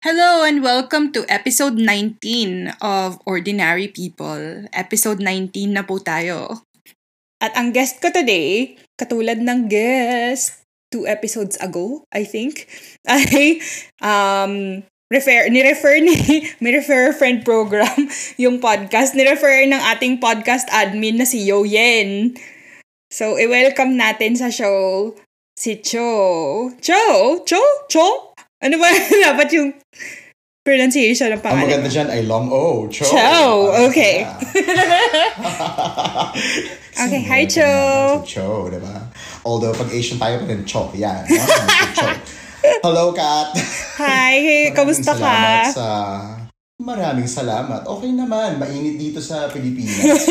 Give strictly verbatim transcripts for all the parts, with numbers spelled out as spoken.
Hello and welcome to episode nineteen of Ordinary People. Episode nineteen na po tayo. At ang guest ko today, katulad ng guest two episodes ago, I think, ay um, refer, ni-refer ni, may refer friend program yung podcast. Ni-refer ng ating podcast admin na si Yo Yen. So, i-welcome natin sa show si Cho. Cho? Cho? Cho? Ano ba dapat yung pronunciation ng pangalan? Ang maganda dyan ay long O. Cho. Cho. Okay. Okay, hi Cho. Si Cho, diba? Although pag Asian tayo pa rin Cho. Yan. No? Cho. Hello, Kat. Hi. Kamusta ka? Sa... Maraming salamat. Okay naman. Mainit dito sa Pilipinas.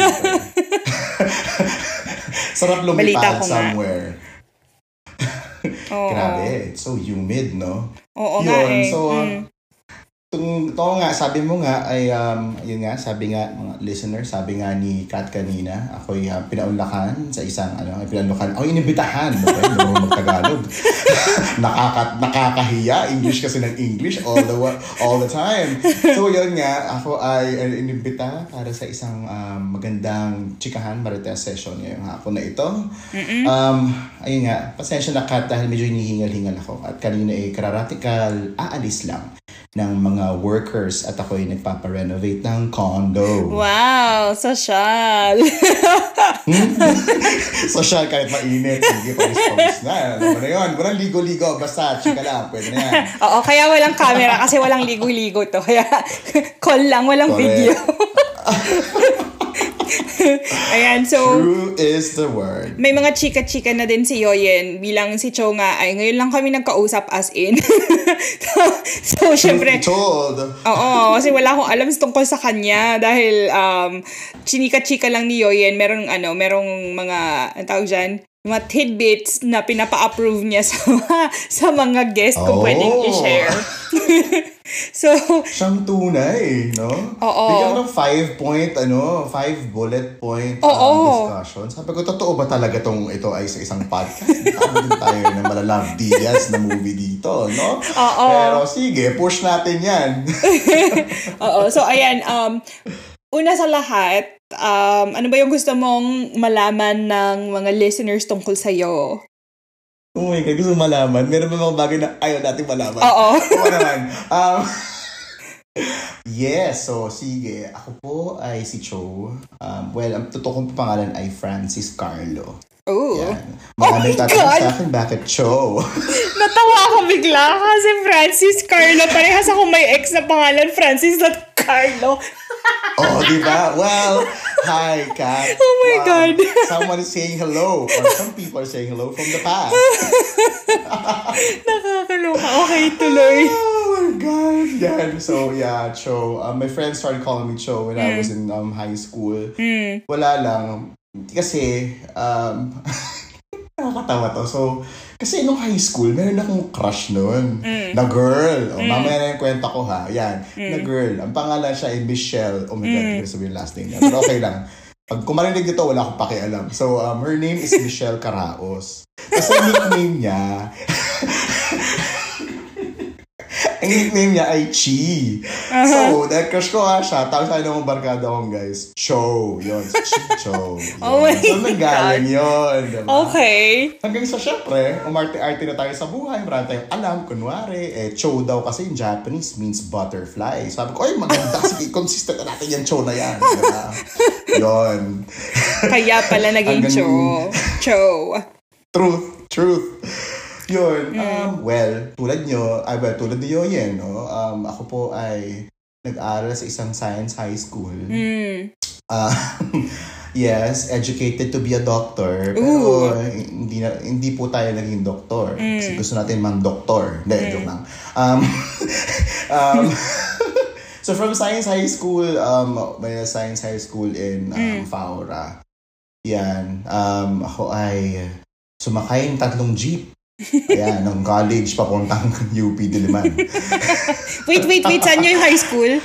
Sarap lumipad somewhere. Oo. Grabe. It's so humid, no? Oo yun, nga eh. So, mm. tung, ito nga, sabi mo nga, ay, um, yun nga, sabi nga, mga listener, sabi nga ni Kat kanina, ako'y uh, pinaunlakan sa isang, ano, pinaunlakan, ako'y inibitahan, okay? Hindi mo mag-Tagalog. Nakaka, nakakahiya, English kasi ng English all the all the time. So, yun nga, ako ay uh, inibita para sa isang um, magandang chikahan marites session ngayong hapon na ito. Mm-mm. Um, ayun nga, pasensya na Kat dahil medyo hinihingal-hingal ako at kanina ay kararatikal aalis lang ng mga workers at ako'y nagpaparenovate ng condo. Wow! Social! Social kahit mainit. Sige, pawis-pawis na. Alam mo na yun. Walang ligo-ligo. Basta, chika lang. Pwede na yan. Oo, kaya walang camera kasi walang ligo-ligo to. Kaya call lang, walang correct. Video. Ayan, so... True is the word. May mga chika-chika na din si Yoyen bilang si Cho nga ay ngayon lang kami nagkausap as in. so, so syempre... Told. Oo, kasi wala akong alam tungkol sa kanya dahil um, chinika-chika lang ni Yoyen. Merong ano, merong mga, ang tawag dyan, mga tidbits na pinapa-approve niya sa, sa mga guest kung oh. pwedeng i-share. So, siyang tunay, no? Oo. Bigyan ko ng five point, ano, five bullet point um, discussion. Sabi ko, totoo ba talaga tong ito ay sa isang podcast? Tama din tayo ng Malalang Diaz na movie dito, no? Oo. Pero sige, push natin yan. Oo. So, ayan, um, una sa lahat, um, ano ba yung gusto mong malaman ng mga listeners tungkol sa'yo? Oh my God, gusto malaman. Meron ba mga bagay na ayaw natin malaman? Oo. Oo naman. Um, yes, so sige. Ako po ay si Cho. Um, well, ang totoo kong pangalan ay Francis Carlo. Oh. Yan. Maraming oh tatanong sa akin, bakit Cho? Natawa ako bigla kasi Francis Carlo. Parehas ako may ex na pangalan, Francis at Carlo. Oh, di ba? Well, hi, Kat. Oh my um, God. Someone is saying hello. Or some people are saying hello from the past. Nakakaloka. Okay, tuloy. Oh my God. Yan. So, yeah, Cho. Uh, my friends started calling me Cho when mm. I was in um, high school. Mm. Wala lang. Kasi, um, nakakatawa to. So, kasi nung high school, meron akong crush noon. Mm. Na girl. O, mm. mamaya na yung kwenta ko ha. Yan. Mm. Na girl. Ang pangalan siya ay Michelle. Oh my God, hindi ko sabihin last name niya. Pero okay lang. Pag kumarinig dito, wala akong pakialam. So, um, her name is Michelle Caraos. Kasi nickname niya, ang nickname niya ay Chi. Uh-huh. So, nag-crush ko nga siya. Tapos tayo ng barkada kong guys. Cho. Yun. Chi Cho. Yun. Oh my so, nanggaling yun. Diba? Okay. Hanggang sa syempre, umarte-arte na tayo sa buhay. Marami tayong alam. Kunwari, eh, Cho daw kasi in Japanese means butterfly. Sabi ko, ay maganda. Sige, consistent na natin yung Cho na yan. Diba? Yun. Kaya pala naging Hanggang... Cho. Cho. Truth. Truth. Yun, mm. um, well, tulad nyo, ay, well, tulad ni Yoyen, no? Um, ako po ay nag-aral sa isang science high school. Mm. Uh, yes, educated to be a doctor. Pero hindi na, hindi po tayo naging doktor. Mm. Kasi gusto natin mang doktor. Hindi, mm. joke lang. Um, um, so from science high school, um, may science high school in um, mm. Faura. Yan. Um, ako ay sumakay ng tatlong jeep. Ayan, ng college papuntang U P Diliman. wait, wait, wait. Saan nyo yung high school?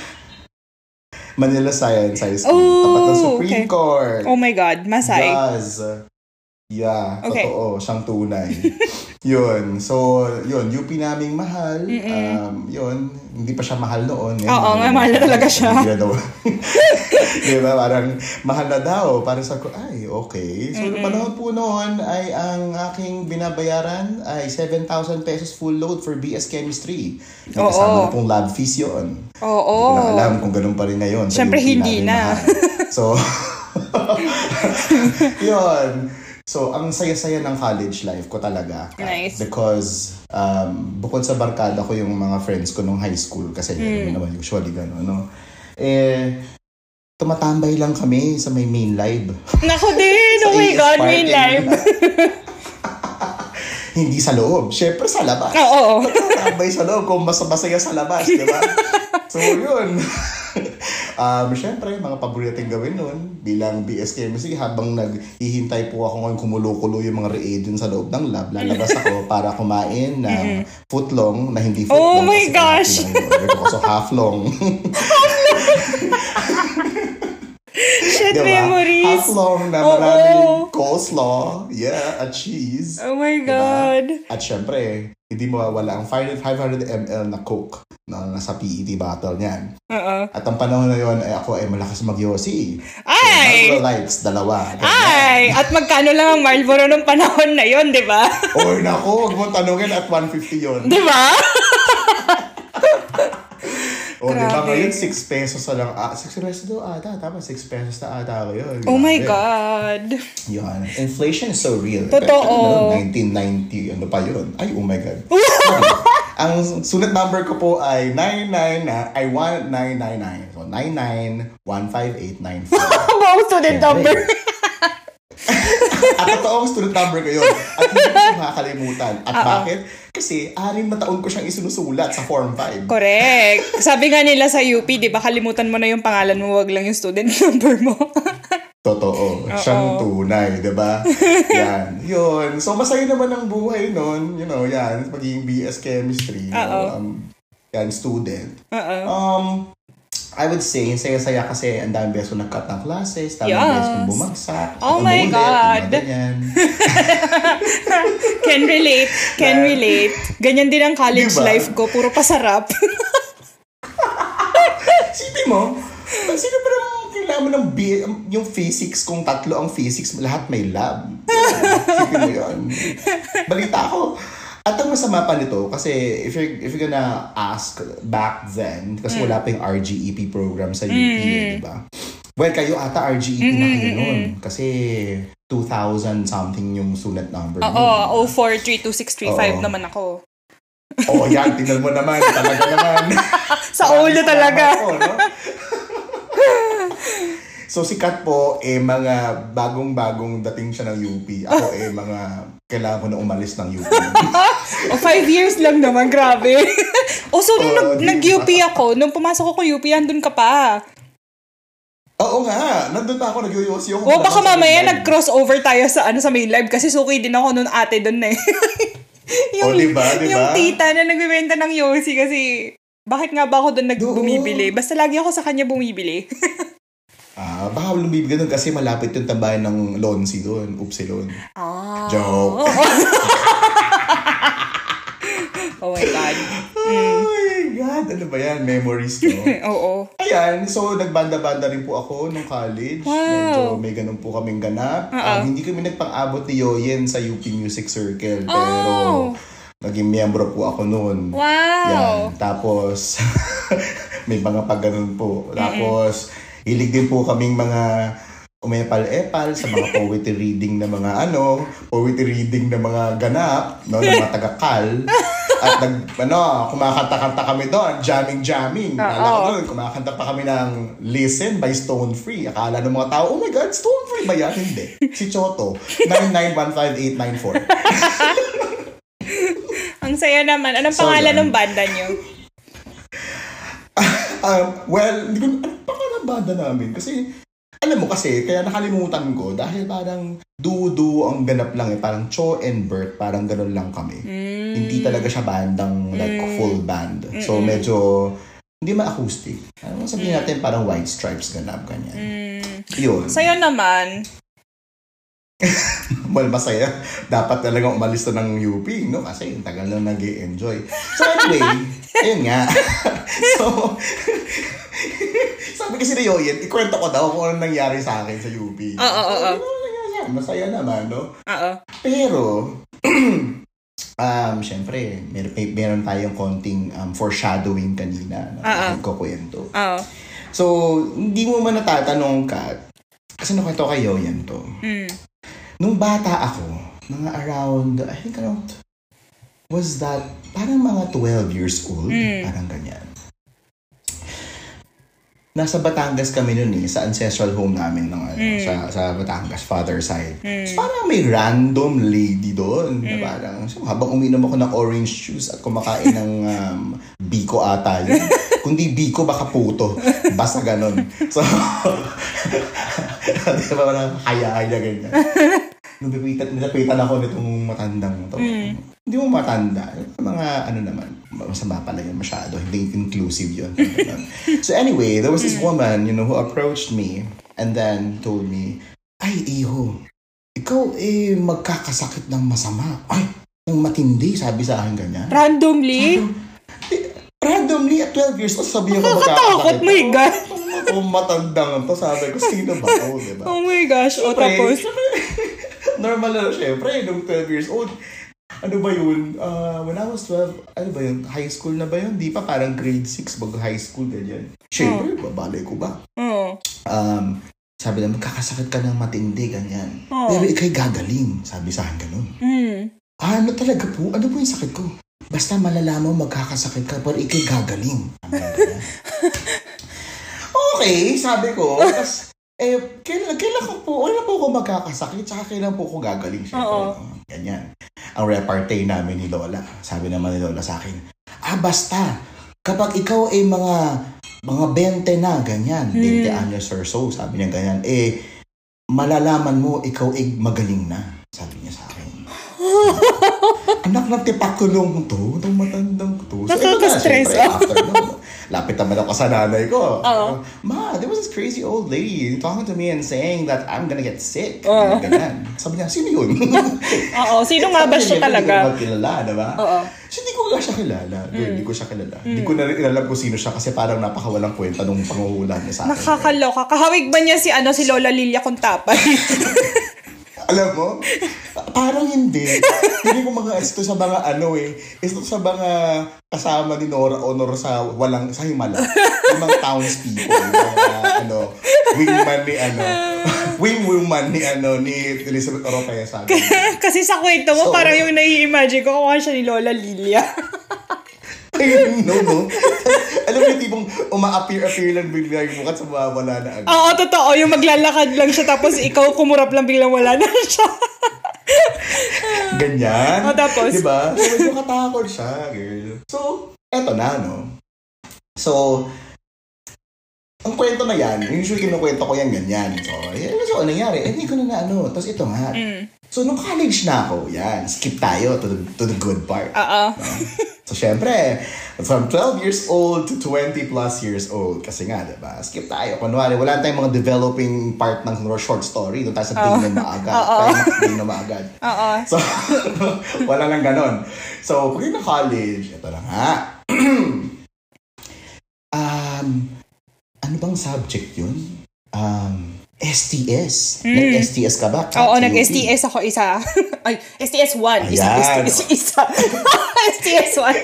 Manila Science High School. Oh, tapat ng Supreme okay. Court. Oh my God, Masay. Yes. Yeah, Okay. totoo. Siyang tunay. Yun. So, yun. U P naming mahal. Um, yun. Hindi pa siya mahal noon. Ngayon, Oo, nga, mahal na talaga siya. Hindi na daw. Di ba? Parang mahal na daw. Parang sa ko, ay, okay. So, mm panahon po noon ay ang aking binabayaran ay seven thousand pesos full load for B S Chemistry. Oo. Kasama na pong lab fees yun. Oo. Hindi ko na alam kung ganun pa rin ngayon. Siyempre, hindi na. So, yun. So, ang saya-saya ng college life ko talaga. Nice. Because, um, bukod sa barkada ko yung mga friends ko nung high school, kasi mm. naman usually gano'n, no? Eh, tumatambay lang kami sa may main live. Naku din! Oh my God, main live! Hindi sa loob. Siyempre sa labas. Oo. Tumatambay sa loob kung mas masaya sa labas, di ba? So, yun. Um, Siyempre, mga paborito gawin nun bilang B S Chemistry habang naghihintay po ako ngayon kumulo-kulo yung mga reagents sa loob ng lab. Lalabas ako para kumain ng footlong na hindi footlong. Oh my gosh! So, half-long. Shit, diba? Memories! Half-long na maraming coleslaw. Yeah, at cheese. Oh my God! Diba? At syempre, hindi mawawala ang five hundred milliliters na Coke na nasa P E T bottle niyan. Uh-uh. At ang panahon na yun, ay ako ay malakas mag-yosi. Ay! So, Marlboro Lights, dalawa. Ganyan. Ay! At magkano lang ang Marlboro nung panahon na yun, di ba? Oy, naku, huwag mong tanungin at one fifty yun. Di ba? O, di ba ngayon, six pesos na lang. Ah, six pesos daw ata. Tama, six pesos na ata ko yun. Oh my God. Yun. Inflation is so real. Totoo. Pero, nineteen ninety, ano pa yun? Ay, oh my God. Ang sulat number ko po ay nine nine na ay one nine nine nine. So nine nine one five eight nine four. Wow, student number. At totoong student number ko yun. At hindi ko makakalimutan. At Uh-oh. Bakit? Kasi anim na taon ko siyang isinusulat sa Form five. Correct. Sabi nga nila sa U P, di ba, kalimutan mo na yung pangalan mo, wag lang yung student number mo. Totoo. Uh-oh. Siyang tunay, di ba? Yan. Yun. So, masaya naman ang buhay nun. You know, yan. Magiging B S Chemistry. Uh-oh. Um, yan, student. Uh-oh. Um, I would say, yung saya-saya kasi ang dami beses kong nag-cut ng classes, dami yes. beses kong bumagsak. Oh my God! Can relate. Can yeah. relate. Ganyan din ang college diba? Life ko. Puro pasarap. Sipi mo, sino pa naman kailangan mo ng B- yung physics, kung tatlo ang physics, lahat may lab. Sipi mo yun. Balita ko. At ang masama pa nito, kasi if you're, if you're gonna ask back then, kasi mm. wala pa yung R G E P program sa U P, mm. eh, di ba? Well, kayo ata R G E P mm-hmm. na kayo nun. Kasi two thousand something yung sulat number. Oo, oh, oh four three two six three five naman ako. Oo, oh, yan. Tingnan mo naman. Talaga naman. Sa ulo talaga. Ako, no? So, si Kat po, eh, mga bagong-bagong dating siya ng U P. Ako, eh, mga kailangan ko na umalis ng U P. O, five years lang naman. Grabe. O, so, nung oh, nag- nag-U P ako, nung pumasok ako U P, andun ka pa. Oo nga. Nandun pa ako, nag-U-U-S ako. O, baka mamaya nag-crossover tayo sa, ano, sa main live kasi suki din ako nun ate dun eh. yung, o, diba, diba? Yung tita na nagbibenta ng Yossi kasi bakit nga ba ako doon nagbumibili? Basta lagi ako sa kanya bumibili. Ah, baka lumibig ganun kasi malapit yung tambayan ng Lonsi doon, Upsilon. Ah. Joke. Oh my God. Mm. Oh my God. Ano ba yan? Memories to. Oo. Ayan. So, nagbanda-banda rin po ako nung college. Wow. Medyo may ganun po kaming ganap. Um, hindi kami nagpang-abot ni Yoyen sa U P Music Circle. Pero, oh. naging miyembro po ako noon. Wow. Yan. Tapos, may mga pag-ganun po. Tapos, hilig din po kaming mga umepal-epal sa mga poetry reading na mga ano, poetry reading na mga ganap, no, ng mga taga-kal. At nag, ano, kumakanta-kanta kami doon, jamming-jamming. Akala ko doon, kumakanta pa kami ng Listen by Stone Free. Akala ng mga tao, oh my God, Stone Free ba yan? Hindi. Si Choto, nine nine one five eight nine four. Ang saya naman. Anong so, pangalan ng banda nyo? um, well, hindi ko, anong pangalan ng banda namin? Kasi, alam mo kasi, kaya nakalimutan ko dahil parang duo-duo ang ganap lang eh. Parang Cho and Bert, parang ganun lang kami. Mm. Hindi talaga siya bandang like mm. full band. Mm-mm. So medyo, hindi ma-acoustic. Ano sabihin natin parang White Stripes ganap, ganyan. Mm. Yun. Sa'yo naman, Well, masaya. Dapat talagang umalis na ng U P, no? Kasi yung tagal na nag-i-enjoy. So anyway, ayun nga. So, sabi kasi ni Yoyen, ikwento ko daw kung ano nangyari sa akin sa U P. Oo, oo, oo. Masaya naman, no? Oo. Pero, um, syempre, mer- may, meron tayong konting um, foreshadowing kanina na nagkukwento. Oo. So, hindi mo man natatanong, Kat, kasi nakwento kay Yoyen to. Mm. Nung bata ako, mga around, I think around, was that, parang mga twelve years old, mm. parang ganyan. Nasa Batangas kami noon eh, sa ancestral home namin ng, ano, mm. sa, sa Batangas, father side. Mm. So parang may random lady doon. Mm. Na parang, so, habang uminom ako ng orange juice at kumakain ng um, biko ata yun. Kundi biko, baka puto. Basta ganon. So, di ba parang haya-haya ganyan. Nung nilapitan, nilapitan ako nitong matandang to. Mm. Hindi mo matanda. Mga ano naman, masama pala yun masyado. Hindi inclusive yun. So anyway, there was this woman, you know, who approached me and then told me, ay, iho, ikaw eh magkakasakit ng masama. Ay, ng matindi, sabi sa akin ganyan. Randomly? Sabi, randomly at twelve years old, sabi niya magkakasakit. Oh my God. Kung matandang to, sabi ko, sino ba to, diba? Oh my gosh, o tapos? Normal na, syempre, nung twelve years old. Ano ba yun? Uh, when I was twelve, ano ba yun? High school na ba yun? Di pa, parang grade six, bago high school, ganyan. Syempre, oh. Babalay ko ba? Oh. Um, sabi na, magkakasakit ka ng matindi, ganyan. Oh. Pero ikay gagaling, sabi sa akin ganun. Mm. Ah, ano talaga po? Ano po yung sakit ko? Basta malalaman mo magkakasakit ka, pero ikay gagaling. Okay, sabi ko. Tapos, eh, kailan, kailan ko po, wala po ako magkakasakit, saka kailan po ako gagaling. Siyempre, ganyan. Ang repartee namin ni Lola, sabi naman ni Lola sa akin, ah, basta, kapag ikaw ay mga, mga bente na, ganyan, hmm. twenty anyos or so, sabi niya ganyan, eh, malalaman mo, ikaw ay magaling na, sabi niya sa akin. Anak ng tipakulong to, itong matandang to. So, ito na, syempre, after no, lapit naman ako sa nanay ko. Uh, Ma, there was this crazy old lady talking to me and saying that I'm gonna get sick. Uh. Ganyan. Sabi niya, sino yun? Oo, sino nga ba siya talaga? Hindi ko magkilala, diba? Oo. So, hindi ko nga siya kilala. Mm. Hindi ko siya kilala. Hindi mm. ko na rin alam kung sino siya kasi parang napakawalang kwenta nung panguhula niya sa akin. Nakakaloka. Kahawig ba niya si, ano, si Lola Lilia Contapay? Alam mo, parang hindi. Hindi ko mga ito sa mga ano eh. Ito sa mga kasama ni Nora Honor sa walang, sa Himala. Yung mga townspeople. Yung mga ano, wingman ni ano, wingwoman ni ano, ni Elizabeth Oropea sabi. Kasi sa kwento mo, so, parang yung nai-imagine ko, kuha siya ni Lola Lilia. no, no. Alam mo yung tipong uma-appear-appear lang bigla yung mukha sa wala na agad. Oo, totoo. Yung maglalakad lang siya tapos ikaw kumurap lang biglang wala na siya. Ganyan. O, tapos? Diba? So, medyo katakot siya, girl. So, eto na, no? So, ang kwento na yan, usually kinukwento ko yan ganyan. So, eh, so ano nangyari? Eh, hindi ko na na ano. Tapos ito nga. Mm. So, nung college na ako, yan, skip tayo to the, to the good part. Oo. No? So, syempre, from twelve years old to twenty plus years old. Kasi nga, diba? Skip tayo. Kunwari, wala tayong mga developing part ng short story. Doon tayo sa tingin na maagad. Tayo tingin na maagad. Oo. So, wala lang ganon. So, pag na college, ito na nga. um, ano bang subject yun? Um, S T S. Mm. Nag-S T S ka ba? Oo, nag-S T S ako isa. Ay, S T S one. Isa, Ayan. isa, isa. S T S one.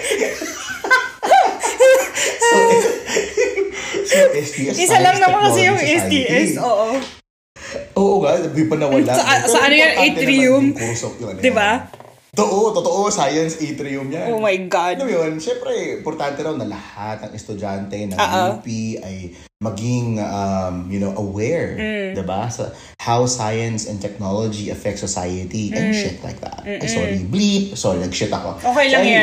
so, so, S T S. Isa lang naman kasi yung S T S. Oo. Oo nga, di pa nawala. Sa, sa ano yan? Atrium. Diba? Totoo, totoo. Science atrium yan. Oh my God. Ano yun? Siyempre, importante raw na lahat ng estudyante ng Uh-oh. U P ay maging, um, you know, aware. Mm. Diba? So, how science and technology affect society mm. and shit like that. Mm-mm. Ay, sorry. Bleep. Sorry, nag-shit ako. Okay lang so, yan.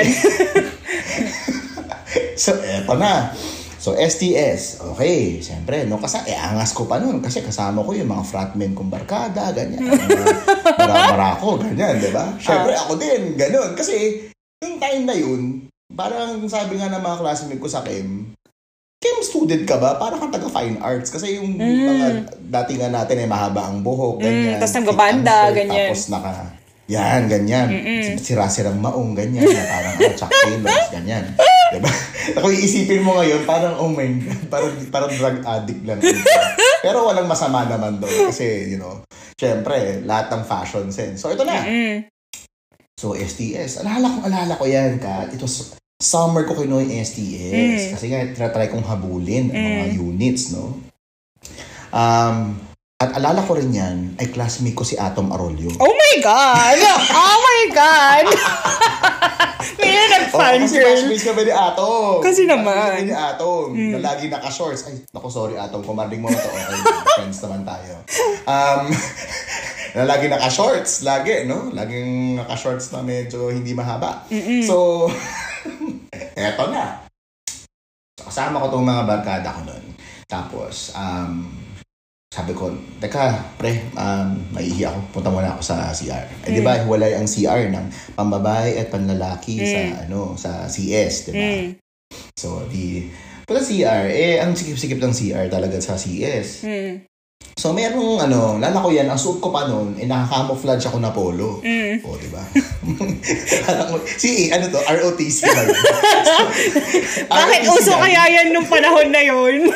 So, eto na. So, S T S, okay, siyempre, no, kasi, eh, angas ko pa nun, kasi kasama ko yung mga fratmen kong barkada, ganyan, mara-mara ko, ganyan, di ba? Siyempre, uh. ako din, ganun, kasi, yung time na yun, parang sabi nga ng mga classmate ko sa Kim, chem student ka ba? Parang kang taga-fine arts. Kasi yung Mm. mga dati nga natin ay mahaba ang buhok, ganyan. Mm, tapos nagbabanda, Thick ang shirt, ganyan. Tapos naka, yan, ganyan. Sira-sirang maong, ganyan. Na parang, ano, Chuck Taylors, ganyan. Diba? Kung iisipin mo ngayon, parang, oh my God, parang, parang drug addict lang. Pero walang masama naman doon. Kasi, you know, syempre, lahat ng fashion sense. So, ito na. Mm-mm. So, S T S. Alala ko, alala ko yan, Kat. It was summer ko kinuha yung S T S. Mm. Kasi nga, tinatry kong habulin ang mga Mm. units, no? Um, at alala ko rin yan, ay classmate ko si Atom Arroyo. Oh my God! Oh my God! May na Oh, nag-fan kasi girl. classmates kami ni Atom. Kasi naman. Classmates kami ni Atom. Na lagi naka-shorts. Ay, naku, sorry Atom. Kumarding mo na to. Okay, friends naman tayo. Um, na lagi naka-shorts. Lagi, no? Laging naka-shorts na medyo hindi mahaba. Mm-mm. So, eto na. Kasama ko tong mga barkada ko nun. Tapos, um, sabi ko, teka, pre, um, maihi ako. Punta muna ako sa C R. Eh, di ba, hiwalay ang C R ng pambabae at panlalaki Mm. sa, ano, sa C S, di ba? Mm. So, di, punta C R, eh, ang sikip-sikip ng C R talaga sa C S. Mm. So, merong, ano, lala ko yan, ang suot ko pa nun, eh, nakakamuflage ako na polo. Mm. O, di ba? Parang, si, ano to, R O T C ba yun? Bakit R O T C uso yan. kaya yan nung panahon na yun?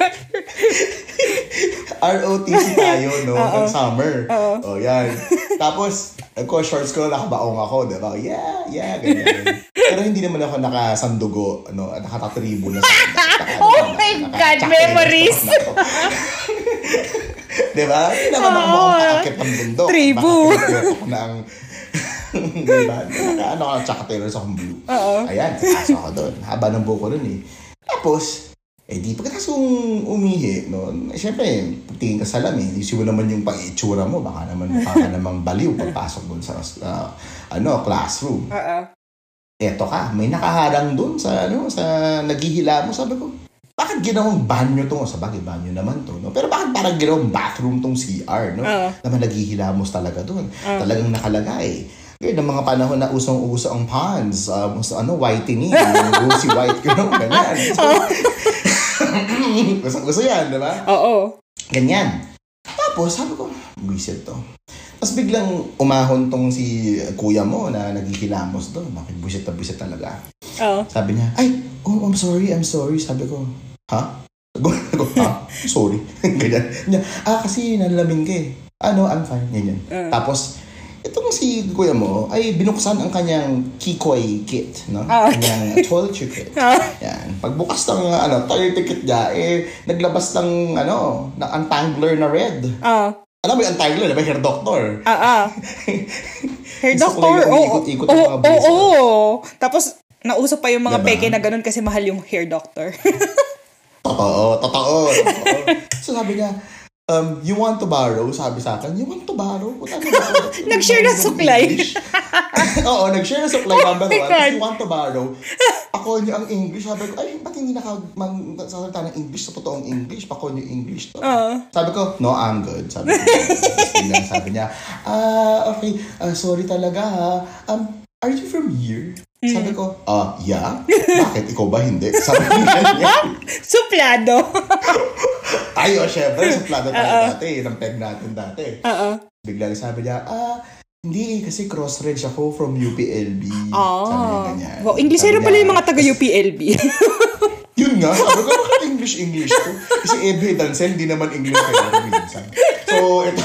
R O T C tayo, no? Oo. Ng summer. Oo. O, yan. Tapos, nagko-shorts ko, nakabaong ako, di ba? Yeah, yeah, ganyan. Pero hindi naman ako nakasandugo, ano, nakatatribo na sa... naka- Oh naka- my naka- God, naka- memories! Di ba? Hindi naman ako Oo. mukhang kaakit ng bundok. Tribo. Baka ko na ang... Di ba? Naka, ano ka, Chuck Taylors akong blue. Oo. Ayan, sasa ako doon. Haba ng buko doon eh. Tapos, eh di, pagkatapos kong umihi, no, eh, syempre, tingin ka sa lamin, isip mo naman yung pang-itsura mo, baka naman mukha ka namang baliw pagpasok doon sa, uh, ano, classroom. Oo. Eto ka, may nakaharang doon sa, ano, sa naghihila mo. Sabi ko, bakit ginawang banyo to? Sa bagay, banyo naman to, no? Pero bakit parang ginawang bathroom tong C R, no? Oo. Naman naghihilamos talaga doon. Oo. Talagang nakalagay. Ngayon, ng mga panahon na usong-uso ang ponds, um, so, ano, whitening, yung rosy white, gano'n, ganyan. So, gusto yan, di ba? Oo. Ganyan. Tapos, sabi ko, buisit to. Tapos biglang umahon tong si kuya mo na naghihilamos doon. Bakit buisit na buisit talaga? Oo. Sabi niya, ay, oh, I'm sorry, I'm sorry. Sabi ko, ha? Sabi ko, ha? Sorry. Ganyan. Niya, ah, kasi nalamin ka eh. Ano, I'm fine. Ganyan. Uh. Tapos, itong si kuya mo ay binuksan ang kanyang Kikoy kit, no? Ah. Kanyang toiletry kit. Ah. Yan. Pagbukas ng ano, toiletry kit niya, eh, naglabas ng, ano, ng untangler na red. Oo. Alam mo yung untangler, diba? Hair doctor. Oo. Hair Gusto ko doctor. lang yung Oo. umiikot-ikot ang mga Oo. bracelet. Oo. Tapos, nauso pa yung mga Diba? peke na ganun kasi mahal yung hair doctor. Totoo, totoo, totoo. So sabi niya, um, you want to borrow? Sabi sa akin, you want to borrow? Puta, Nag-share na suklay. Oo, nag-share na suklay number Oh my one. God. You want to borrow? Ako niya ang English. Sabi ko, ay, ba't hindi nakasalita ng English sa totoong English? Pako niyo English to. Oo. Sabi ko, no, I'm good. Sabi ko, Tapos biglang sabi niya, ah, okay, ah, sorry talaga ha. Um, are you from here? Mm. Sabi ko, ah, yeah? Bakit? Ikaw ba hindi? Sabi ko niya. Suplado. Ay, o, syempre, suplado tayo dati. Ng peg natin dati. Oo. Biglang sabi niya, ah, hindi, kasi cross-range ako from U P L B. Sabi niya Ah. ganyan. Wow, Inglesero Sabi pala niya, yung mga taga-U P L B. Yun nga, sabi ko, bakit English-English to? Kasi evidence, hindi naman English kayo minsan. So, ito,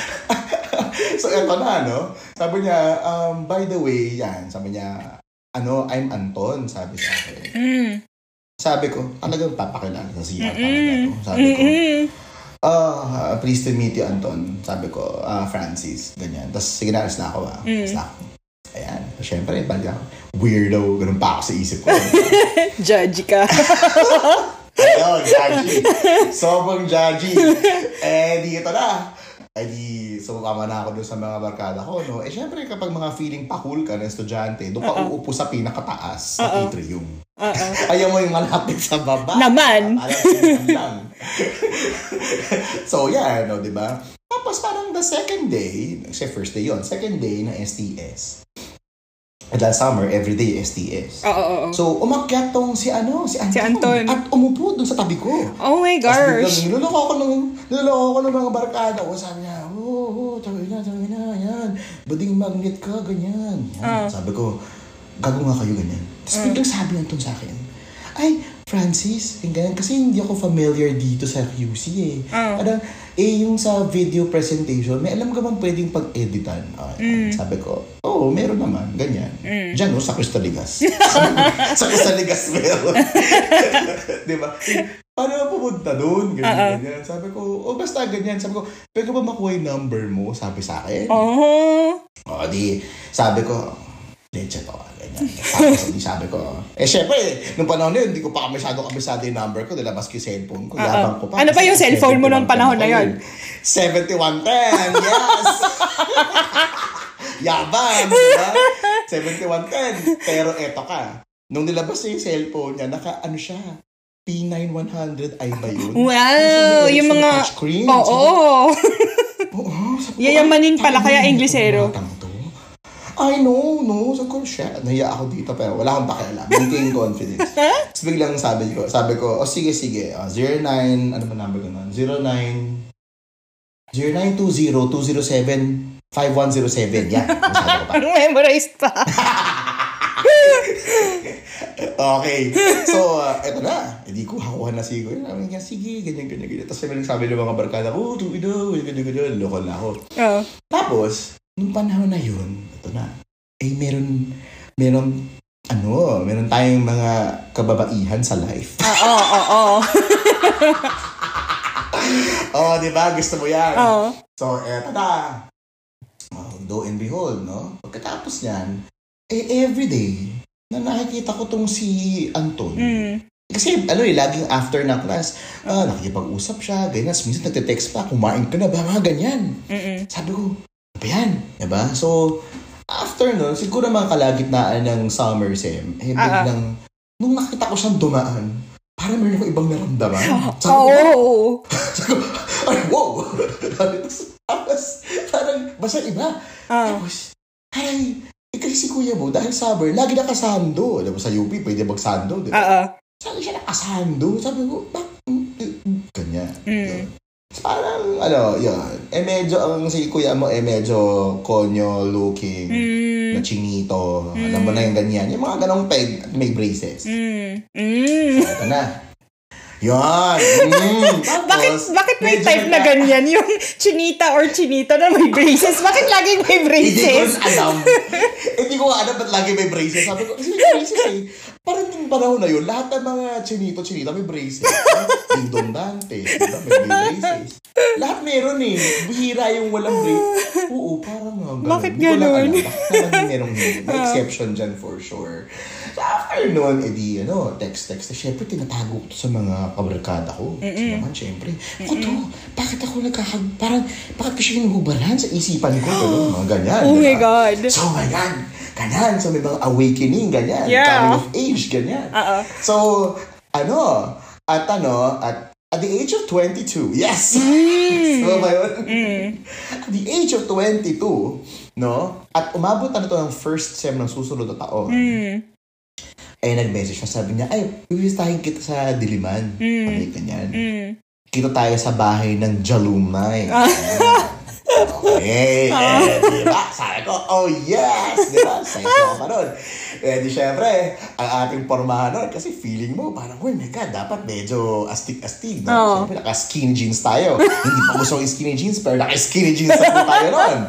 so, ito na, no? Sabi niya, um, by the way, yan, sabi niya, ano, I'm Anton, sabi sa akin. Mm. Sabi ko, talagang papakilala sa C R talaga to. Sabi ko, Mm-mm. ah, pleased to meet you, Anton. Sabi ko, ah, Francis, ganyan. Tapos, sige na, alis na ako, ah. Alis na ako. Ayan. So, syempre, balik ako. Weirdo, ganun pa ako sa isip ko. Judgy ka. Ayun, judgy. Sobrang judgy. Eh, di ito na. Eh, di, sumukama na ako dun sa mga barkada ko, no? Eh, syempre, kapag mga feeling pa-cool ka na estudyante, doon ka Uh-oh. uupo sa pinakataas, sa Uh-oh. atrium. Oo. Ayaw mo yung malapit sa baba. Naman. Parang sinan lang. So, yeah, no, di ba? Tapos, parang the second day, kasi first day yon, second day ng S T S, At last summer, everyday S T S. Oo, oo, oo. So, umakyat tong si ano, si Anton. Si Anton. At umupo dun sa tabi ko. Oh my Tapos gosh. biglang, niloloko ko ng, niloloko ko ng mga barkada ko. Sabi niya, oo, oh, tawin na, tawin na, yan. Bading magnet ka, ganyan. Yan. Uh. Sabi ko, gago nga kayo, ganyan. Tapos uh. biglang sabi Anton sa akin, ay, Francis, yung ganyan. Kasi hindi ako familiar dito sa Q C eh. Uh. Parang, eh, yung sa video presentation, may alam ka bang pwedeng pag-editan? Okay, mm. Sabi ko, oo, oh, meron naman, ganyan. Mm. Diyan, no, sa Cristaligas. Sa Cristaligas meron. Diba? Paano ba pumunta doon? Ganyan, uh-uh. ganyan. Sabi ko, oh, basta ganyan. Sabi ko, pwede ba makuha yung number mo? Sabi sa akin. Oo. Uh-huh. O, di, sabi ko, leche to. Ganyan. Tapos, di sabi ko, eh, syempre, nung panahon na yun, hindi ko pa masyado kabisado yung number ko. Nilabas ko yung cellphone ko. Yabang ko pa. Ano pa yung cellphone mo nung panahon na yun? seventy-one ten, yes! Yabang, diba? seventy-one ten. Pero eto ka, nung nilabas niya yung cellphone niya, naka, ano siya, P nine one hundred i ba yun? Wow! Yung mga... touchscreen. Oo. Oh, oh. Yayamanin pala, kaya Inglesero. I know, no. Sabi ko, shit. Nahiya ako dito, pero wala akong pakialam. Maintain confidence. Tapos biglang sabi ko, sabi ko, oh, sige, sige. Uh, zero nine, ano ba number ko nun? zero nine, zero nine two zero two zero seven five one zero seven. Yan. Sabi ko pa. Memorized pa. Okay. So, uh, eto na. Hindi ko hakuha na sigo. Sabi niya, sige, ganyan, ganyan, ganyan. Tapos sabi ng mga barkada, oh, tuwido, ganyan, ganyan, loko na ako. Oo. Tapos, nung panahon na yun, ito na, eh, meron, meron, ano, meron tayong mga kababaihan sa life. Oo, oo, oo. Oo, di ba? Gusto mo yan? Oo. So, eto na. Oh, do and behold, no? Pagkatapos niyan, eh, everyday, na nakikita ko tong si Anton. Mm. Kasi, ano eh, laging after na class, ah, nakikipag-usap siya, ganyan. Minsan nagte-text pa, kumain ka na ba? Mga ganyan. Mm-mm. Sabi ko, ano yan? Diba? So, after nun, siguro mga kalagitnaan ng summer sem, eh, biglang, uh-huh. nung nakita ko siyang dumaan, parang meron akong ibang naramdaman. Sabi ko, oh. Sabi ko, ay, wow! Tapos, parang, basta iba. Uh-huh. Tapos, ay, eh, kasi si kuya mo, dahil summer, lagi nakasando. Diba, sa U P, pwede magsando, diba? Uh-huh. Sabi siya nakasando. Sabi ko, bak, ganyan. Mm. Parang, ano, yun. Eh, medyo, ang si kuya mo, eh, medyo konyo-looking, mm. na chinito. Mm. Alam mo na yung ganyan. Yung mga ganong peg, may braces. Mm. Mm. So, ito na. Yun. Mm. Tapos, bakit, bakit may type na ganyan? Yung chinita or chinito na may braces? Bakit laging may braces? Hindi ko alam. Hindi ko alam ba't lagi may braces. Sabi ko, kasi may braces eh. Parang yung panahon na yun, lahat ng mga chinito, chinita may braces. Dindon Dante, diba? May, may braces. Lahat meron eh. Bihira yung walang braces. Oo, parang nga. Ganun. Bakit ganun? Bakit naman merong may exception dyan for sure. So after nun, edi, ano, text-text. Siyempre, tinatago ko to sa mga kabarkada ko. Kasi naman, siyempre. Ako to, bakit ako nagkakag... Parang, bakit ko siya hinuhubaran sa isipan ko? Pero, mga ganyan. Oh diba? my God. So, my God. Ganyan. So, may mga awakening, ganyan. Yeah. Coming of age, ganyan. Uh-uh. So, ano, at ano, at at the age of twenty-two, yes! Mm. So, ba yun? Mm. At the age of twenty-two, no, at umabot na ito ng first sem ng susunod na taon, mm. ay nag-message siya, sabi niya, ay, bibisitahin kita sa Diliman. Mm. Sabi ganyan. Mm. Kita tayo sa bahay ng Jalumay. Okay, uh. eh, diba? Sabi ko, oh yes! Diba? Sabi ko pa nun. Eh, di syempre, ang ating pormahan nun, kasi feeling mo, parang, oh my God, dapat medyo astig-astig, no? Oh. Siyempre, naka-skinny jeans tayo. Hindi pa gusto yung skinny jeans, pero naka-skinny jeans na po tayo nun.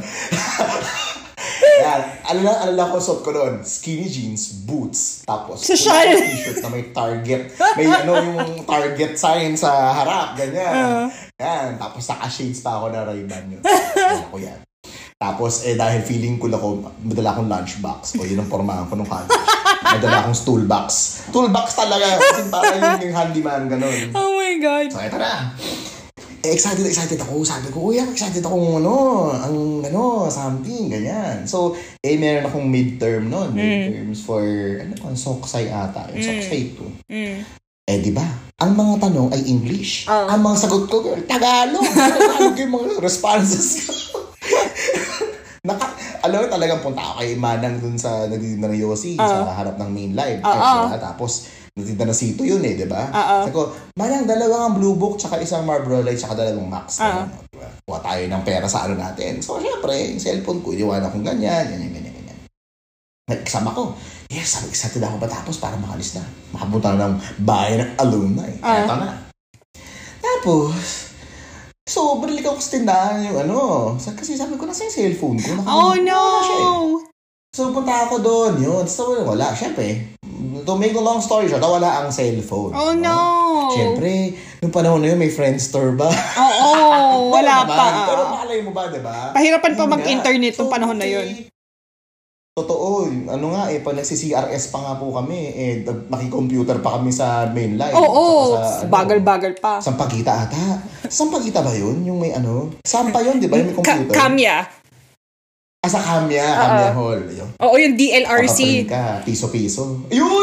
Yan. Ano lang, ano lang ko suot ko nun? Skinny jeans, boots, tapos social t-shirt na may target. May ano yung target sign sa harap, ganyan. Uh. Yan. Tapos naka-shades pa ako na Ray-Ban yun. Yan ako yan. Tapos, eh, dahil feeling ko lang ko, madala akong lunchbox. O, yun ang pormahan ko nung college. Madala akong stoolbox. Toolbox talaga. Kasi parang yung handyman, ganun. Oh my God. So, ito na. Eh, excited, excited ako. Sabi ko, uy, excited ako ano, ang ano, something, ganyan. So, eh, meron akong midterm nun. Mm. Midterms for, ano, ang Soksay ata. Yung mm. Soksay two. Mm. Eh, di ba? Ang mga tanong ay English. Oh. Ang mga sagot ko, girl, Tagalog. Tagalog yung mga responses ko. Naka, alam mo, talagang punta ako kay Manang dun sa nagtitinda ng Yossi, uh, sa harap ng main live. Uh, uh, Tapos, nagtitinda na Sito yun eh, di ba? Uh, uh, Sabi ko, Manang, dalawang Blue Book, tsaka isang Marlboro Light, tsaka dalawang Max. Uh, ano, diba? Kuha tayo ng pera sa ano natin. So, syempre, yung cellphone ko, iniwan akong ganyan, ganyan, ganyan, ganyan. Nag-exam ako. Yes, sabi, excited ako matapos para makalis na. Makapunta na ng bahay ng alumni. Uh, Eto na. Tapos, so, balik ako sa tindahan yung ano. Kasi sabi ko, nasa yung cellphone ko. Naka- oh, no! So, punta ako doon. Yun. So, wala. Siyempre, to make a long story short, wala ang cellphone. Oh, no! no? Siyempre, nung panahon na yun, may Friendster ba? Oo, oh, wala naman. pa. Pero malay mo ba, diba? Pahirapan pa mag-internet nung so, panahon na yun. Totoo, ano nga eh, pag nagsi-C R S pa nga po kami, eh, makicomputer pa kami sa main line. Oo, oh, oh, ano, bagal-bagal pa. Sampagita ata. Sampagita ba yun? Yung may ano? Sampa yun, di ba? Yung may computer. Ka- Kamya. Ah, sa Kamya. Uh-uh. Kamya Hall. Yun. Oo, yung D L R C. Papaprint ka, piso-piso. Yun!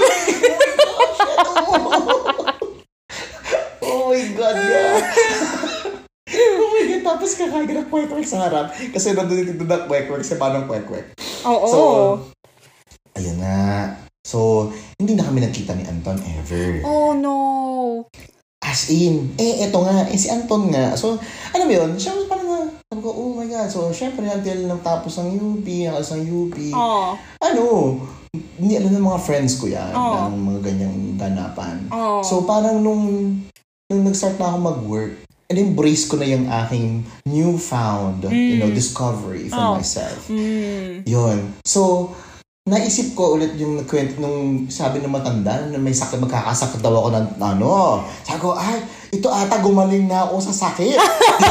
Oh my God, yeah. Oh my God, tapos kakain ng kwek-kwek sa harap. Kasi nandun yung tindadak kwek-kwek sa panang kwek-kwek. Oo. So, ayun na. So, hindi na kami nagkita ni Anton ever. Oh, no. As in, eh, eto nga, eh, si Anton nga. So, alam mo yun, siya parang nga, sabi ko, oh my God. So, syempre, until nang tapos ng U P, nakalas ng U P, oh. ano, hindi alam ng mga friends ko yan, oh. ng mga ganyang ganapan. Oh. So, parang nung, nung nag-start na ako mag-work, and embrace ko na yung aking newfound, mm. you know, discovery for oh. myself. Mm. Yun. So, naisip ko ulit yung nagkwento nung sabi ng matanda na may sakit, magkakasakit daw ako ng ano. Sabi ko, ay, ito ata gumaling na ako sa sakit.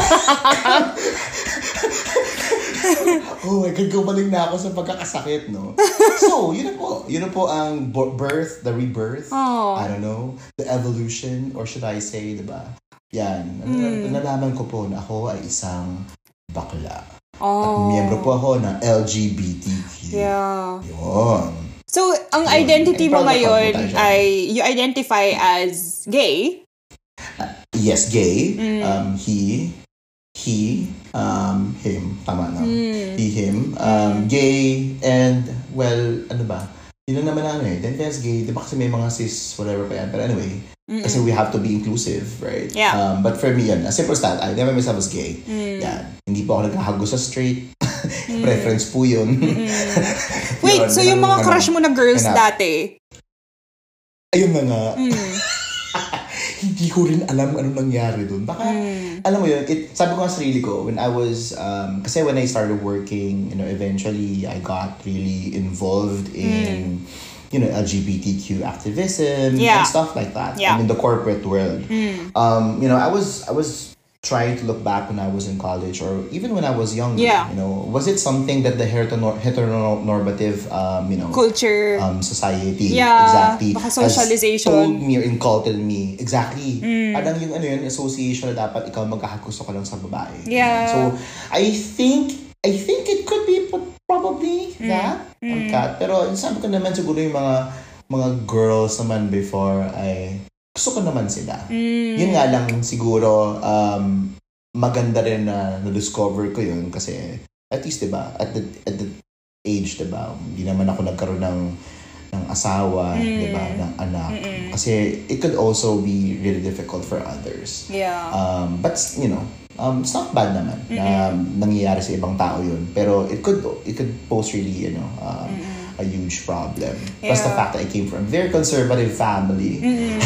Oh my God, gumaling na ako sa pagkakasakit, no? So, yun na po. Yun na po ang birth, the rebirth. Oh. I don't know. The evolution, or should I say, diba? Yan. Mm. Nalaman ko po na ako ay isang bakla. Oh. At miyembro po ako ng L G B T Q. Yeah. Yun. So, ang yun. Identity mo ngayon ay, you identify as gay? Uh, yes, gay. Mm. Um, he, he, um, him. Tama na. Mm. He, him. Um, gay, and, well, ano ba? Yun lang naman ano eh. Then there's gay. Di ba kasi may mga cis, whatever pa yan. But anyway, mm-mm. kasi we have to be inclusive, right? Yeah. Um, but for me, yan, as simple as that, I never myself as gay. Mm. Yan. Hindi po ako naghahago sa straight. Mm. Preference po yun. Wait, yun, so yung mga crush mo na girls hanap. dati? Ayun na nga. Mm. Hindi ko rin alam ano nangyari dun. Baka, mm. alam mo yun, it, sabi ko nga sa sarili ko, when I was, um, kasi when I started working, you know, eventually, I got really involved in, mm. you know, L G B T Q activism yeah. and stuff like that. Yeah. I mean, the corporate world. Mm. Um, you know, I was, I was trying to look back when I was in college, or even when I was younger. Yeah. You know, was it something that the heteronor- heteronormative, um, you know, culture, um, society, yeah, exactly, baka socialization, has told me or inculcated me, exactly. Mm. Parang yung ano yun, association na dapat ikaw magkakagusto ka lang sa babae. Yeah. So, I think, I think it could be probably mm. that, mm. cat. Pero sabi ko naman siguro yung mga mga girls naman before ay gusto ko naman sila. Mm. Yun nga lang siguro, um, maganda rin na na-discover ko yun kasi at least, diba, at the, at the age, diba, hindi naman ako nagkaroon ng, ng asawa, mm. diba, ng anak. Mm-mm. Kasi it could also be really difficult for others. Yeah. Um, but, you know, um, it's not bad naman Mm-mm. na nangyayari sa ibang tao yun. Pero it could, it could pose really, you know, um, mm-mm. a huge problem. Yeah. Plus the fact that I came from a very conservative family. Mm-hmm.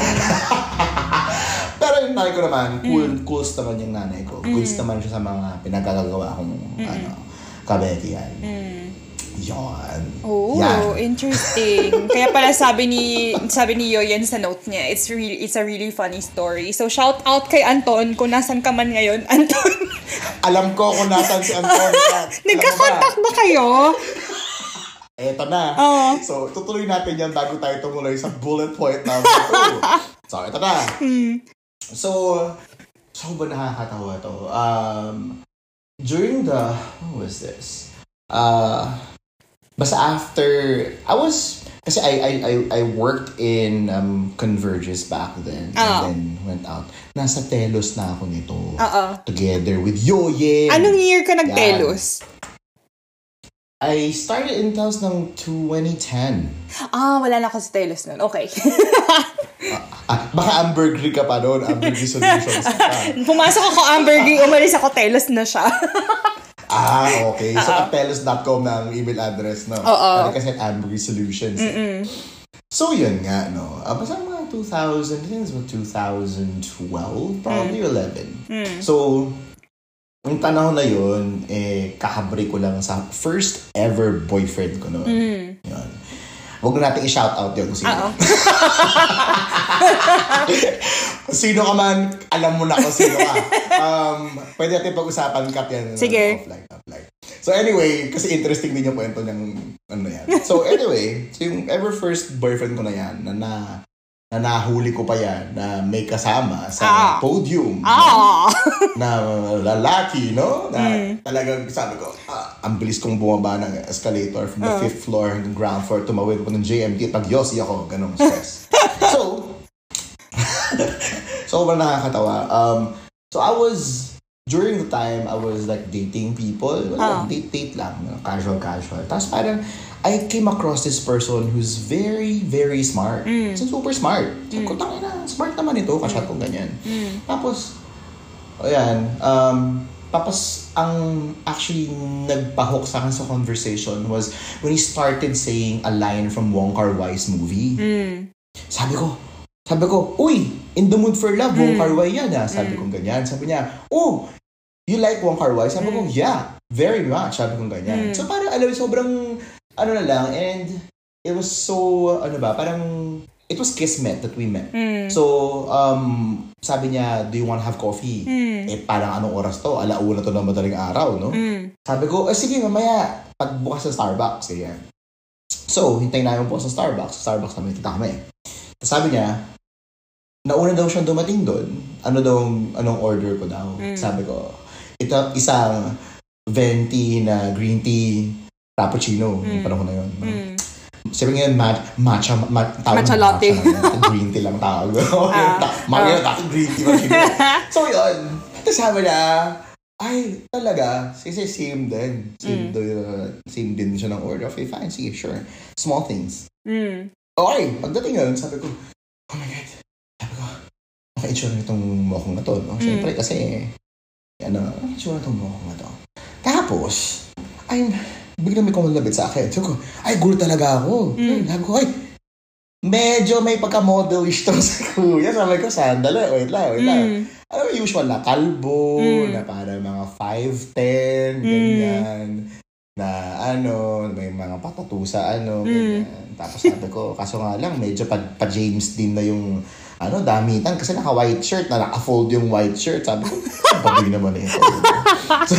Pero yung nanay ko naman, cool, mm-hmm. cools naman yung nanay ko. Mm-hmm. Goods naman siya sa mga pinagagagawa kong mm-hmm. ano, kabekian. Mm-hmm. Yon. Oh, yan. Interesting. Kaya pala sabi ni sabi ni Yoyen sa note niya, it's really it's a really funny story. So shout out kay Anton kung nasan ka man ngayon, Anton. Alam ko kung nasan si Anton. Nagka-contact ba kayo? Eto na. Oh. So, tutuloy natin yan bago tayo tumuloy sa bullet point number two. So, eto na. Hmm. So, so ba nakakatawa to? Um, during the, what was this? Uh, basta after, I was, kasi I I I, I worked in um, Converges back then. Oh. And then went out. Nasa Telos na ako nito. Oo. Together with Yoyen. Anong year ka nag-Telos? I started in Taos ng twenty ten. Ah, wala na ako sa Telos nun. Okay. ah, ah, baka Ambergris ka pa doon. Ambergris Solutions ka pa. Pumasok ako Ambergris, umalis ako Telos na siya. ah, okay. So, at telos dot com na ang email address, no? Oo. Kasi Ambergris Solutions. Eh. So, yun nga, no? Uh, basta mga two thousand, I think it was twenty twelve, probably mm. eleven. Mm. So, yung panahon na yun, eh, kakabreak ko lang sa first ever boyfriend ko noon. Mm. Yun. Huwag na natin i-shoutout yun kung sino. Kung sino ka man, alam mo na kung sino ka. Um, pwede natin pag-usapan ka yan. Sige. Offline, offline. So anyway, kasi interesting din yung kwento niyang ano yan. So anyway, so yung ever first boyfriend ko na yan, na, na na nahuli ko pa yan na may kasama sa ah. podium ah. no? na lalaki, no? Na mm. talagang sabi ko, ah, ang bilis kong bumaba ng escalator from the uh. fifth floor hanggang ground floor, tumawid ko ng J M T, pag-yossi ako, ganun stress. so, sobrang nakakatawa. Um, so I was, during the time, I was like dating people. Well, uh. date-date lang, casual-casual. Tapos parang, I came across this person who's very, very smart. Mm. So, super smart. So, mm. kutang ina, smart naman ito, kasyat kong ganyan. Mm. Tapos, ayan, um, tapos, ang actually nagpahook sa akin sa conversation was when he started saying a line from Wong Kar-wai's movie. Mm. Sabi ko, sabi ko, uy, In the Mood for Love, mm. Wong Kar-wai yan ah. Sabi mm. kong ganyan. Sabi niya, oh, you like Wong Kar-wai? Sabi mm. ko, yeah, very much. Sabi kong ganyan. Mm. So, parang, alam, sobrang, ano na lang, and it was so, ano ba, parang, it was kismet that we met. Mm. So, um, sabi niya, do you want to have coffee? Mm. Eh, parang anong oras to? Alauna to na madaling araw, no? Mm. Sabi ko, eh, sige, mamaya, pagbukas sa Starbucks, ganyan. So, hintayin namin po sa Starbucks. Sa Starbucks namin, kita kami. Tapos sabi niya, nauna daw siyang dumating doon. Ano daw, anong order ko daw? Mm. Sabi ko, ito, isang venti na green tea, cappuccino, mm. yung panahon na yun. No? Mm. Sabi ngayon, mat- matcha, mat- tawag matcha latte. Matcha green tea lang tawag. Uh, Mga uh. green tea machine. So yun, tapos sabi niya, ay, talaga, kasi same din. Same, mm. do, same din siya ng order. Okay, fine, sige, sure. Small things. Mm. Okay, pagdating yun, sabi ko, oh my God, sabi ko, naka-itsura nitong mokong na to. No? Mm. Siyempre kasi, ano, naka-itsura nitong mokong na to. Tapos, ay, biglang may kumalabit sa akin. Sabi ko, ay, gulo talaga ako. Mm. Sabi ko, ay, medyo may pagka-modelish to sa kuya. Sabi ko, sandali, wait lang, wait lang. Mm. Alam mo, usual na kalbo, mm. na parang mga five ten, ganyan. Mm. Na ano, may mga patatu sa ano, ganyan. Mm. Tapos sabi ko, kaso nga lang, medyo pa, pa James Dean na yung ano, damitan. Kasi naka-white shirt, na naka-fold yung white shirt. Sabi ko, bagay naman ito. So,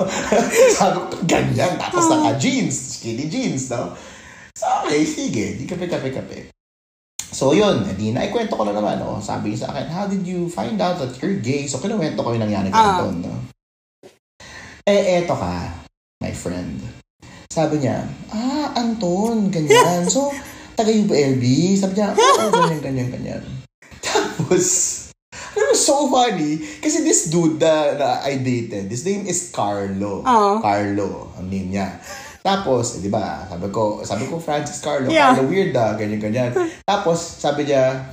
sabi ko, ganyan. Tapos naka-jeans, skinny jeans, no? So, okay, sige. Di kape-kape-kape. So, yun. Di na, ikwento ko na naman, no? Sabi niya sa akin, how did you find out that you're gay? So, kinuwento ko yung nangyari kay Anton, no? Eh, eto ka, my friend. Sabi niya, ah, Anton, ganyan. So, taga-U P L B. Sabi niya, oh, ganyan, ganyan, ganyan. Tapos, it was so funny. Kasi this dude na, na I dated, his name is Carlo. Aww. Carlo, ang name niya. Tapos, eh, di ba, sabi ko, sabi ko, Francis Carlo, yeah. Carlo weird ah, ganyan-ganyan. Tapos, sabi niya,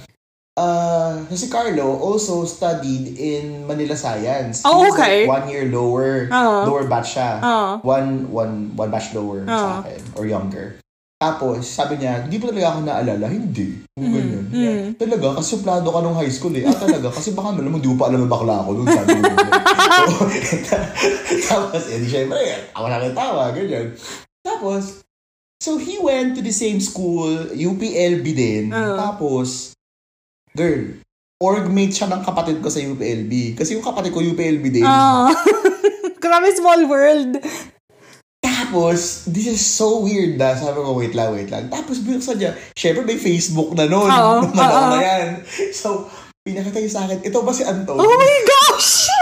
uh, si Carlo also studied in Manila Science. Oh, okay. Like one year lower, uh-huh. lower batch siya. Uh-huh. One, one, one batch lower uh-huh. sa akin, or younger. Tapos, sabi niya, hindi pa talaga ako naalala. Hindi. Kung mm, ganyan. Mm. Yeah. Talaga, kasi suplado ka nung high school eh. Ah, talaga. Kasi baka naman, hindi mo pa alam na bakla ako. Doon sabi mo. So, tapos, eh, di syempre, ako na lang tawa, ganyan. Tapos, so he went to the same school, U P L B din. Uh. Tapos, girl, org-mate siya ng kapatid ko sa U P L B. Kasi yung kapatid ko, U P L B din. Uh. Grabe, small world. Tapos, this is so weird na. Sabi ko, wait lang, wait lang. Tapos, binuksan niya, syempre may Facebook na noon. Oo, nung oo. na yan. So, pinakita niya sa akin, ito ba si Anton? Oh my gosh!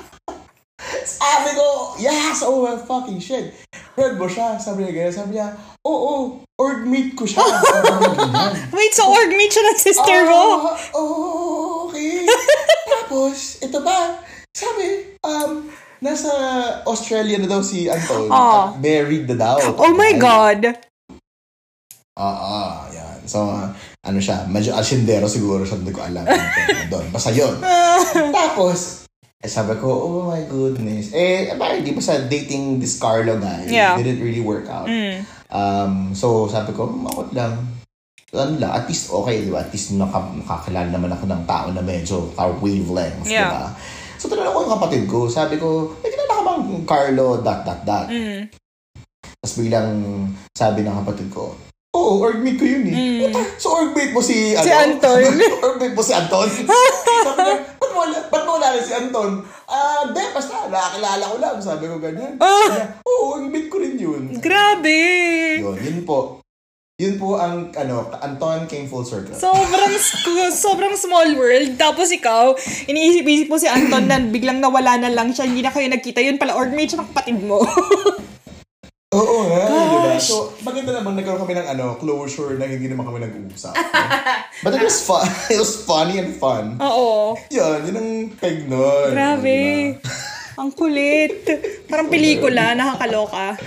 Sabi ko, yes, oh my fucking shit. Friend mo siya. Sabi niya ganyan. Sabi niya, oo, oh, oh, org-mate ko siya. Wait, so org-mate siya ng sister mo? Oo, oh, okay. Tapos, ito ba? Sabi, um, nasa Australia na daw si Anton. Oh. At married na daw. Oh my God! Ah, ah, yan. So, ano siya, medyo asyendero siguro siya, hindi ko alam. Doon, basta yun. Tapos, eh, sabi ko, oh my goodness. Eh, bakit di ba sa dating this Carlo guy, Yeah. didn't really work out. Mm. Um, so, sabi ko, makot lang. Ano lang, at least okay, di ba? At least naka, nakakilala naman ako ng tao na medyo our wavelength, Yeah. di ba? So, tinanong ko yung kapatid ko. Sabi ko, may kilala ka bang Carlo, dot, dot, dot. Mm. Tapos biglang sabi ng kapatid ko, oo, oh, orgmate ko yun eh. Mm. So, orgmate mo si, ano? Si Anton. Orgmate mo si Anton. Sabi niya, ba't mo, ba't mo wala na si Anton? Ah, uh, de, basta, nakakilala ko lang. Sabi ko ganyan. Ah. Sabi niya, oo, oh, orgmate ko rin yun. Grabe! Yun, yun po. Yun po ang, ano, Anton came full circle. Sobrang sobrang small world. Tapos ikaw, iniisip-isip mo si Anton na biglang nawala na lang siya. Hindi na kayo nagkita. Yun pala, orgmate siya ng kapatid mo. Oo nga, diba? Gosh. So, maganda naman nagkaroon kami ng ano, closure na hindi naman kami nag-uusap. But it was fun. It was funny and fun. Oo. Yan, yun ang peg nun. Grabe. Diba? Ang kulit. Parang pelikula, nakakaloka.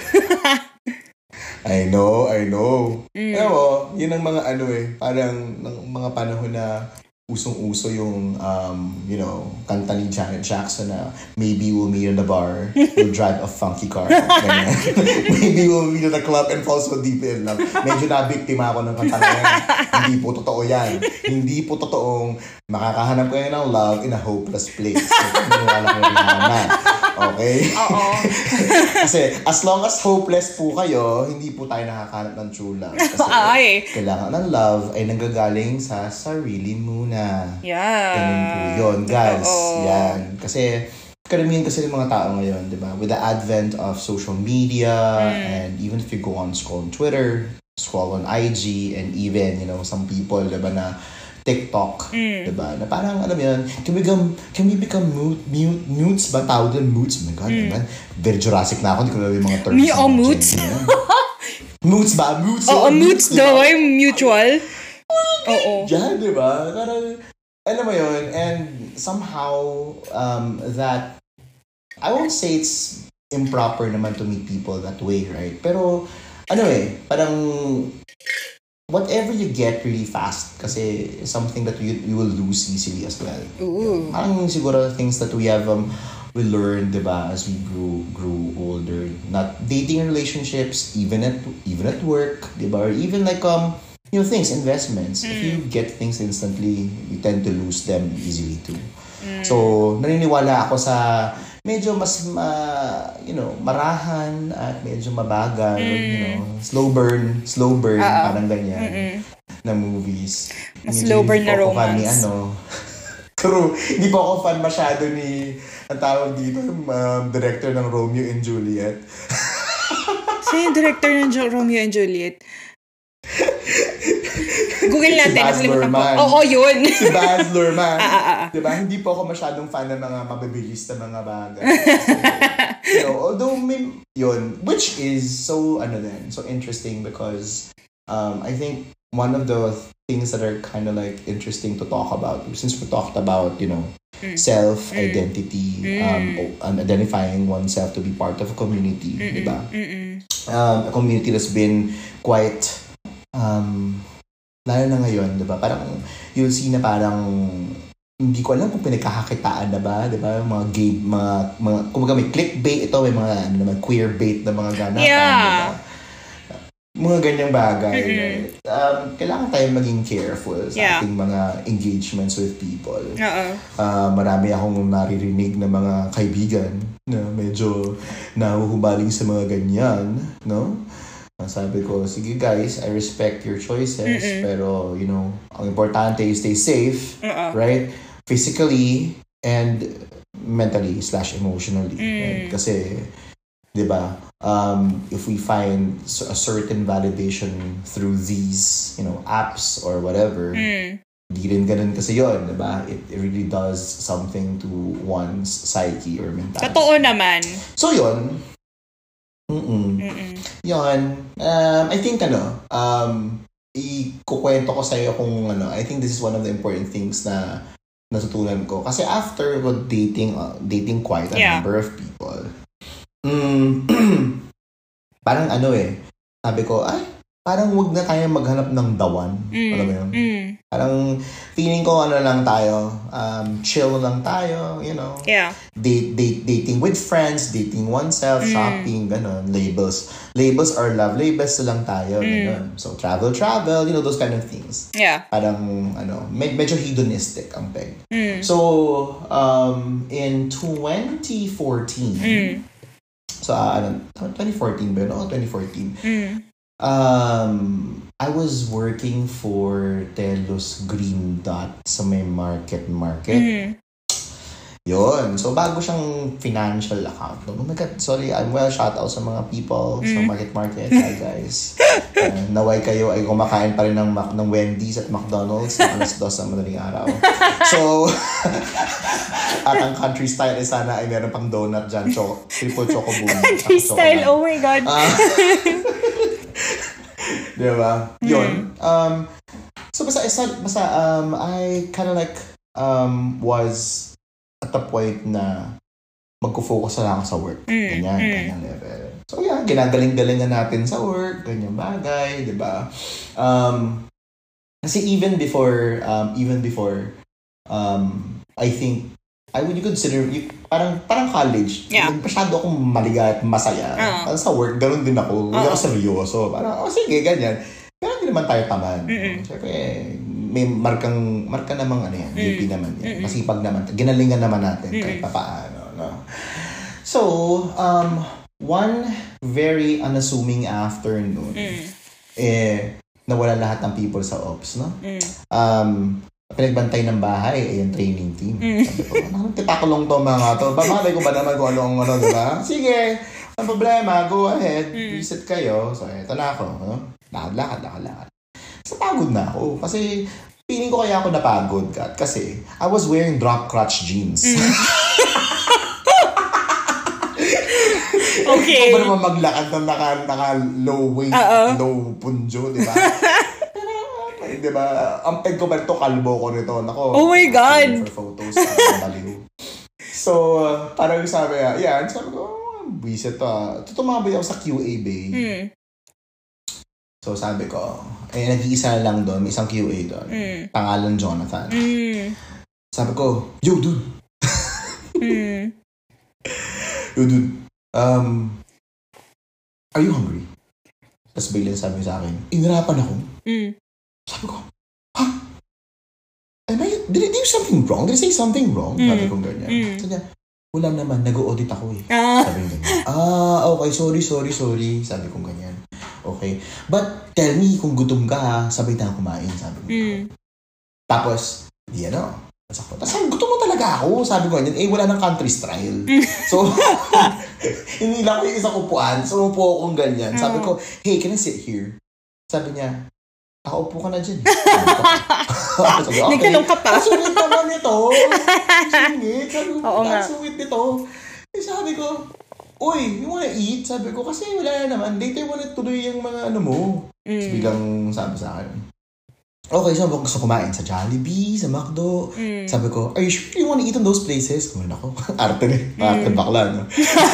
I know, I know. Mm. Alam mo, yun ang mga ano eh, parang ng mga panahon na usong-uso yung, um, you know, kanta ni Janet Jackson na maybe we'll meet in the bar, we'll drive a funky car. Ganyan. Maybe we'll meet in the club and fall so deep in love. Medyo nabiktima ako ng kanta na yan. Hindi po totoo yan. Hindi po totoong makakahanap kayo ng love in a hopeless place. Maniwala ko rin naman. Okay? Oo. Kasi as long as hopeless po kayo, hindi po tayo nakakahanap ng true love. Kasi Ay. kailangan ng love ay nanggagaling sa sarili muna. Yeah. Ganun po yun, guys. Oo. Yan. Kasi, karamihan kasi ng mga tao ngayon, di ba? With the advent of social media, Mm. and even if you go on, scroll on Twitter, scroll on I G, and even, you know, some people, di ba, na TikTok, Mm. di ba? Na parang, alam mo yun, can we become, can we become mute, mute, mutes ba? Tawag din mutes? Oh my God, Mm. naman. Very Jurassic na ako, hindi ko alam yung mga terms. Me na o Gen mutes? Z yan. Mutes ba? Mutes? Oo, yun, moods di ba? daw ay mutual. Oo. Yan, di ba? Parang, alam mo yun, and somehow, um, that, I won't say it's improper naman to meet people that way, right? Pero, ano eh, parang, whatever you get really fast, kasi something that you, you will lose easily as well. Ooh. Parang siguro things that we have, um, we learned, di ba, as we grew grew older. Not dating relationships, even at even at work, di ba? Or even like, um, you know, things, investments. Mm. If you get things instantly, you tend to lose them easily too. Mm. So, naniniwala ako sa medyo mas, ma, you know, marahan at medyo mabagal, mm. you know, slow burn, slow burn, Uh-oh. parang ganyan, Mm-mm. na movies. Mas Medyo slow burn hindi na po ako fan ni, romance. ano, true, hindi po ako fan masyado ni, ang tawag dito, um, director ng Romeo and Juliet. Sino yung director ng Jo- Romeo and Juliet? Google natin. Si Baz nakalimutan ko. Luhrmann. Oo, yun. Si Baz Luhrmann. Ah, ah, ah. Diba? Hindi po ako masyadong fan ng mga mabibilis na mga bagay. So, you know, although may, yun, which is so, ano din, so interesting because um, I think one of the things that are kind of like interesting to talk about, since we talked about, you know, Mm. self-identity, Mm. um, and identifying oneself to be part of a community, Mm-mm. diba? Mm-mm. Um, a community that's been quite, um, lalo na ngayon, diba? Parang, you'll see na parang, hindi ko alam kung pinagkakakitaan na ba, diba? Mga game, mga, mga, kumbaga may clickbait ito, may mga, ano naman, queer bait na mga ganapan, Yeah. diba? Mga ganyang bagay. Mm-mm. Right? Um, kailangan tayo maging careful sa Yeah. ating mga engagements with people. Oo. Uh, marami akong naririnig na mga kaibigan na medyo nahuhubaling sa mga ganyan, no? Uh, sabi ko, sige guys, I respect your choices, Mm-mm. pero, you know, ang importante is stay safe, Oo. right? Physically and mentally slash emotionally. Mm. Right? Kasi, di ba, um, if we find a certain validation through these, you know, apps or whatever, Mm. di rin ganun kasi yun, diba? It, it really does something to one's psyche or mentality. Totoo naman. So yun, mm-mm. Mm-mm. Yun, um, I think ano, um, ikukwento ko sa'yo kung ano, I think this is one of the important things na natutunan ko. Kasi after what dating, uh, dating quite a Yeah. number of people, mm, parang ano eh, sabi ko, ay, parang wag na tayo maghanap ng dawan. Mm. Alam mo yun? Mm. Parang feeling ko ano lang tayo, um, chill lang tayo, you know. Yeah. Date, date, dating with friends, dating oneself, Mm. shopping, ganun, labels. Labels are love labels lang tayo, Mm. ganun. So, travel, travel, you know, those kind of things. Yeah. Parang, ano, med- medyo hedonistic ang peg. Mm. So, um, in twenty fourteen, Mm. so, uh, ano, twenty fourteen ba yun? Oo, twenty fourteen. Mm. Um, I was working for Telos Green Dot sa may market market. Mm. Yun. So, bago siyang financial account. Oh my God, sorry. I'm well, shout out sa mga people sa market market. Hi, guys. Uh, naway kayo ay kumakain pa rin ng, Mac- ng Wendy's at McDonald's na alas dos ng madaling araw. So, at ang country style ay sana ay meron pang donut dyan. Cho- triple choco boom. Country style, oh my God. Uh, diba? Yun. Um, so, basta, basta um, I kind of like um, was at the point na magko-focus na lang ako sa work. Mm, Ganyan, mm. ganyan level. So, yeah, ginagaling-galingan natin sa work, ganyan bagay, di ba? Um, kasi even before, um, even before, um, I think, I would you consider, you, parang parang college, Yeah. masyado akong maligat, masaya. Uh-huh. Parang sa work, ganun din ako. Hindi Uh-huh. ako seryoso. Parang, oh sige, ganyan. Pero hindi naman tayo tamad. Mm-mm. Siyempre, may markang, marka namang ano yan, G P naman yan. Mm-mm. Masipag naman. Ginalingan naman natin Mm-mm. kahit papaano. No? So, um, one very unassuming afternoon, Mm. eh, nawala lahat ng people sa ops, no? Mm. Um, pinagbantay ng bahay, ay yung training team. Mm. Sabi ko, ano, tipakulong to mga to. Bamalay ko ba naman kung ano, ano, diba? Sige, ang problema, go ahead, Mm. visit kayo. So, eto na ako, no? Lakad, lakad, lakad. So, pagod na ako. Kasi, feeling ko kaya ako napagod, Kat. Kasi, I was wearing drop crotch jeans. Mm. Okay. Ikaw ba naman maglakad ng naka, naka low weight, Uh-oh. low punjo, di ba? Ay, di ba? Ang peg ko ba ito, kalbo ko nito. Nako, Oh my God! for photos, parang baliw. So, uh, parang sabi, uh, yeah, sabi ko, oh, buisit to. Uh. Tutumabay ako sa Q A Bay. Mm. So, sabi ko, eh, nag-iisa lang doon, may isang Q A doon. Mm. Pangalan Jonathan. Mm. Sabi ko, yo, dude. Mm. Yo, dude. Um, are you hungry? Tapos biglang sabi sa akin, inirapan ako. Mm. Sabi ko, ha? Am I, did I do something wrong? Did I say something wrong? Mm. Sabi ko ganyan. Mm. Sabi niya, wala naman, nag-audit ako eh. Ah. Sabi niya ganyan. Ah, okay, sorry, sorry, sorry. Sabi ko ganyan. Okay. But tell me kung gutom ka ha, sabay tayo kumain. Sabi ko. Mm. Tapos, di ano. Tapos ako, tapos gutom mo talaga ako. Sabi ko ganyan, eh wala nang country style. So, hindi lang ko yung isang upuan. So, upo akong ganyan. Sabi ko, hey, can I sit here? Sabi niya, nakaupo ka na dyan. Sabi ko, okay. Nagtanong ka pa. Ang sungit naman ito. Ang sungit. Sabi ko, Oo nga. ang sungit nito. Eh, sabi ko, uy, you wanna eat? Sabi ko, kasi wala na naman. Later mo na tuloy yung mga ano mo. Mm. So, biglang sabi sa akin, okay, so gusto kumain sa Jollibee, sa McDo. Mm. Sabi ko, are you sure you wanna eat on those places? Kumain ako. Arte ni. Arte bakla, no?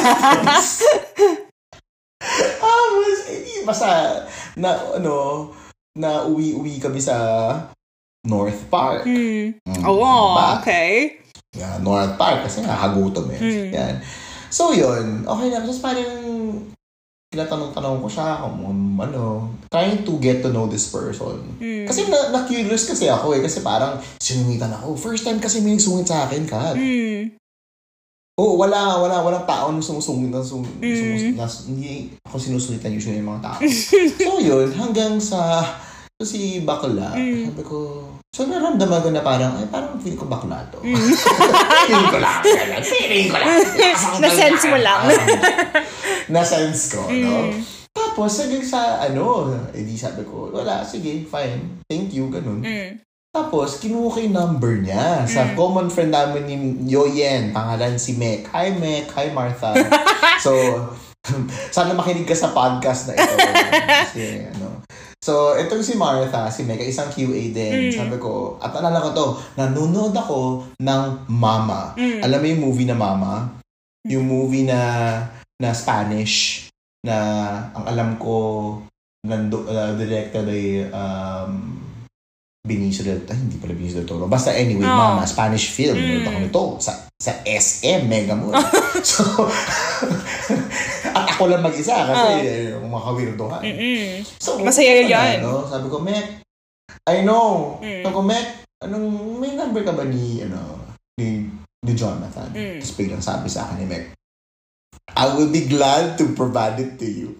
Ah, mas, eh, basta, na, ano, na uwi-uwi kami sa North Park. Mm. Mm, Oh, diba? okay. Yeah, North Park, kasi nakagutom eh. Mm. Yan. So, yun. Okay na. Tapos parang, tinatanong-tanong ko siya kung ano, trying to get to know this person. Mm. Kasi na, na-curious kasi ako eh. Kasi parang, sinungitan ako. First time kasi may nagsungit sa akin, Kat. Mm. Oo, wala, wala, walang tao na sumusungit. Na, sum, Mm. sumus, na, hindi ako sinusungitan usually yung mga tao. So, yun. Hanggang sa, so si bakla, Mm. sabi ko, so naramdaman ko na parang, ay parang feeling ko bakla to. Mm. feeling ko lang. Feeling ko lang. Na-sense mo lang. Na-sense ko, no? Mm. Tapos, hanggang sa, ano, edi sabi ko, wala, sige, fine. Thank you, ganun. Mm. Tapos, kinuha ko yung number niya sa Mm. common friend namin ni Yoyen. Pangalan si Mek. Hi, Mek. Hi, Martha. So, sana makinig ka sa podcast na ito. Kasi, ano. So, itong si Martha, si Mecca, isang Q A din. Mm. Sabi ko, at alala ko to, nanonood ako ng Mama. Mm. Alam mo yung movie na Mama? Yung movie na na Spanish, na ang alam ko, nando, uh, directed ay um, Benicio del Toro. Hindi pala Benicio del Toro. Basta anyway, Oh. Mama, Spanish film. Mm. Nanonood ako nito sa, sa S M, Mega Mall. So, at ako lang mag-isa kasi Oh. eh, makawirdohan. Mm-mm. So, Masaya ano, yan. No? Sabi ko, Mek, I know. Mm. Sabi ko, Mek, anong, may number ka ba ni, ano, ni, ni Jonathan? Mm. Tapos biglang sabi sa akin ni Mek, I will be glad to provide it to you.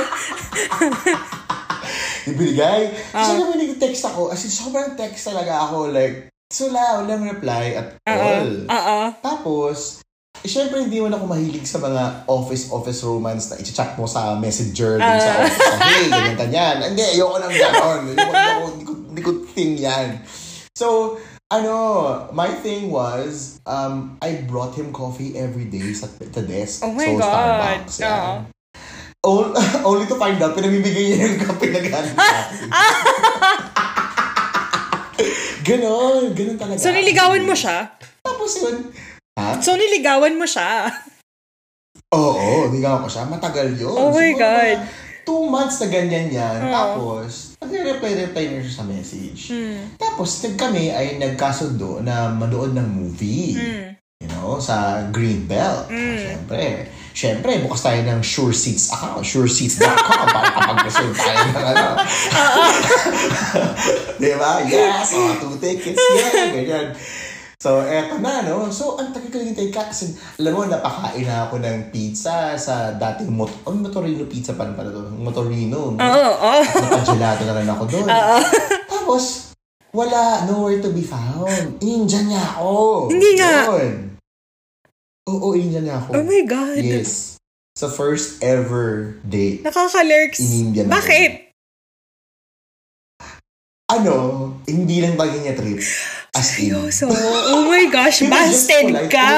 Ibigay. Kasi Ah. naman nag-text ako, as in, sobrang text talaga ako, like, sula, walang reply at all. Oo. Tapos, eh, syempre hindi mo na ako mahilig sa mga office-office romance na i-chat mo sa messenger dun sa Ah. office. Na, hey, ganyan ganyan. Hindi, ayoko nang gano'n. Ayoko, ayoko, hindi ko, hindi ko thing yan. So, ano, my thing was, um, I brought him coffee every day sa the desk. Oh my so, God. Starbucks. Oo. Yeah. O- only to find out, pinamibigay niya yung kape na galing sa akin. Ganon, ganon talaga. So, niligawan mo siya? Tapos yun, ha? So, niligawan mo siya? Oo, niligawan ko siya. Matagal yun. Oh my Siguro God. mga Two months na ganyan yan. Oo. Tapos, nag-reply-reply na siya sa message. Hmm. Tapos, nag kami ay nagkasundo na manood ng movie. Hmm. You know, sa Greenbelt. Mm. Siyempre. Siyempre, bukas tayo ng Sure Seats account. sure seats dot com para kapag-reserve tayo ng ano. Diba? Yes! Mga two tickets. Yeah, ganyan. So, eto na, no? So, ang tagal ko nagintay ka. Kasi, alam mo, napakain na ako ng pizza sa dating mot oh, Motorino pizza pa pala to. Motorino. No? Oo, oo. At napagelato na rin ako doon. Oo. Tapos, wala, nowhere to be found. Inindiyan niya ako. Hindi nga. Yun. Oo, inindiyan niya ako. Oh my God. Yes. Sa first ever date. Nakaka-lurks. In-India na Bakit? Ano, hindi lang bagay niya trip. As in. Seryoso? Oh my gosh, He was just busted polite. ka.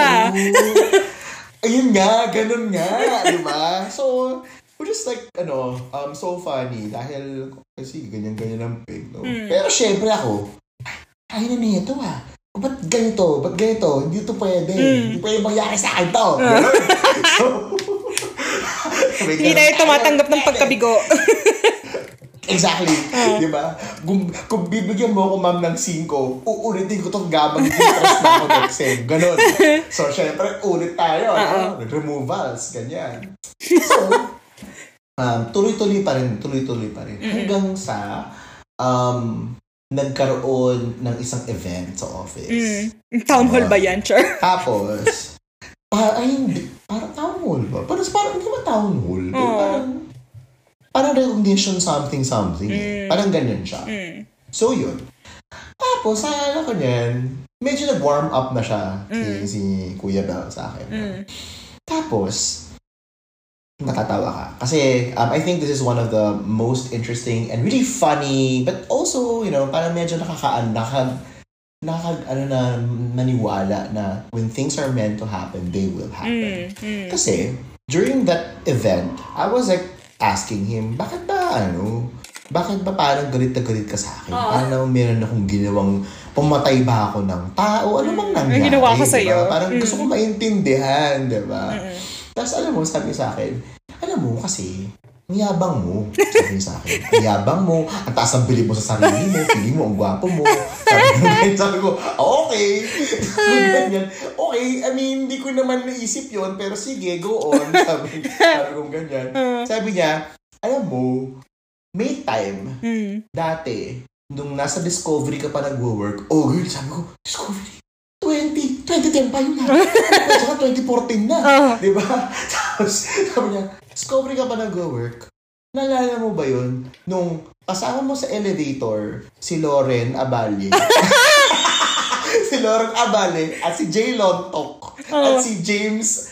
Oo. Ayun nga, ganun nga, di ba? So, we're just like, ano, um, so funny. Dahil, kasi ganyan-ganyan ang pig, no? Mm. Pero syempre ako, ay, na nito ah. Ba't ganito? Ba't ganito? Hindi to pwede. Mm. Hindi pwede mangyari sa akin to. Ganun. So, may Hindi ganun tayo tayo. tumatanggap ng pagkabigo. Exactly. Di ba? Kung, kung bibigyan mo ako, ma'am, ng cinco, uulitin ko itong gamang interest na ako next sem. Ganon. So, syempre, ulit tayo. No? Removals. Ganyan. So, um, tuloy-tuloy pa rin. Tuloy-tuloy pa rin. Hanggang sa um, nagkaroon ng isang event sa office. Mm. Town hall ba yan, Char? Tapos, pa, ay, hindi. Parang town hall ba? Parang, parang hindi ba town hall? Pero Oo. parang, parang recognition something something. Mm. Parang ganyan siya. Mm. So, yun. Tapos, naalala ko niyan, medyo nag-warm up na siya Mm. si, si Kuya Bel sa akin. Mm. Tapos, natatawa ka. Kasi, um, I think this is one of the most interesting and really funny, but also, you know, parang medyo nakakaan, nakaka, nakaka, ano na, maniwala na when things are meant to happen, they will happen. Mm. Mm. Kasi, during that event, I was like, asking him, bakit ba, ano, bakit ba parang galit na galit ka sa akin? Oo. Parang meron akong ginawang, pumatay ba ako ng tao? Ano bang nangyari? Ang ginawa ko diba? sa'yo. Parang Mm. gusto ko maintindihan, diba? Mm. Tapos alam mo, sabi sa akin, alam mo kasi, ang yabang mo, sabi sa akin, ang yabang mo, ang taas ang bilib mo sa sarili mo, feeling mo, ang gwapo mo. Sabi ko, sabi ko okay. Sabi ganyan. Okay, I mean, hindi ko naman naisip yon pero sige, go on. Sabi, sabi ko ganyan. Sabi niya, alam mo, may time, Mm. dati, nung nasa Discovery ka pa nag-work, oh girl, sabi ko, Discovery, twenty, twenty ten pa yun na. Saka twenty fourteen na. Oh. Diba? Tapos, sabi niya, Discovery ka pa nag-work. Naalala mo ba yun? Nung kasama mo sa elevator, si Lauren Aballe. Si Lauren Aballe at si Jay Lontok. Oh. At si James...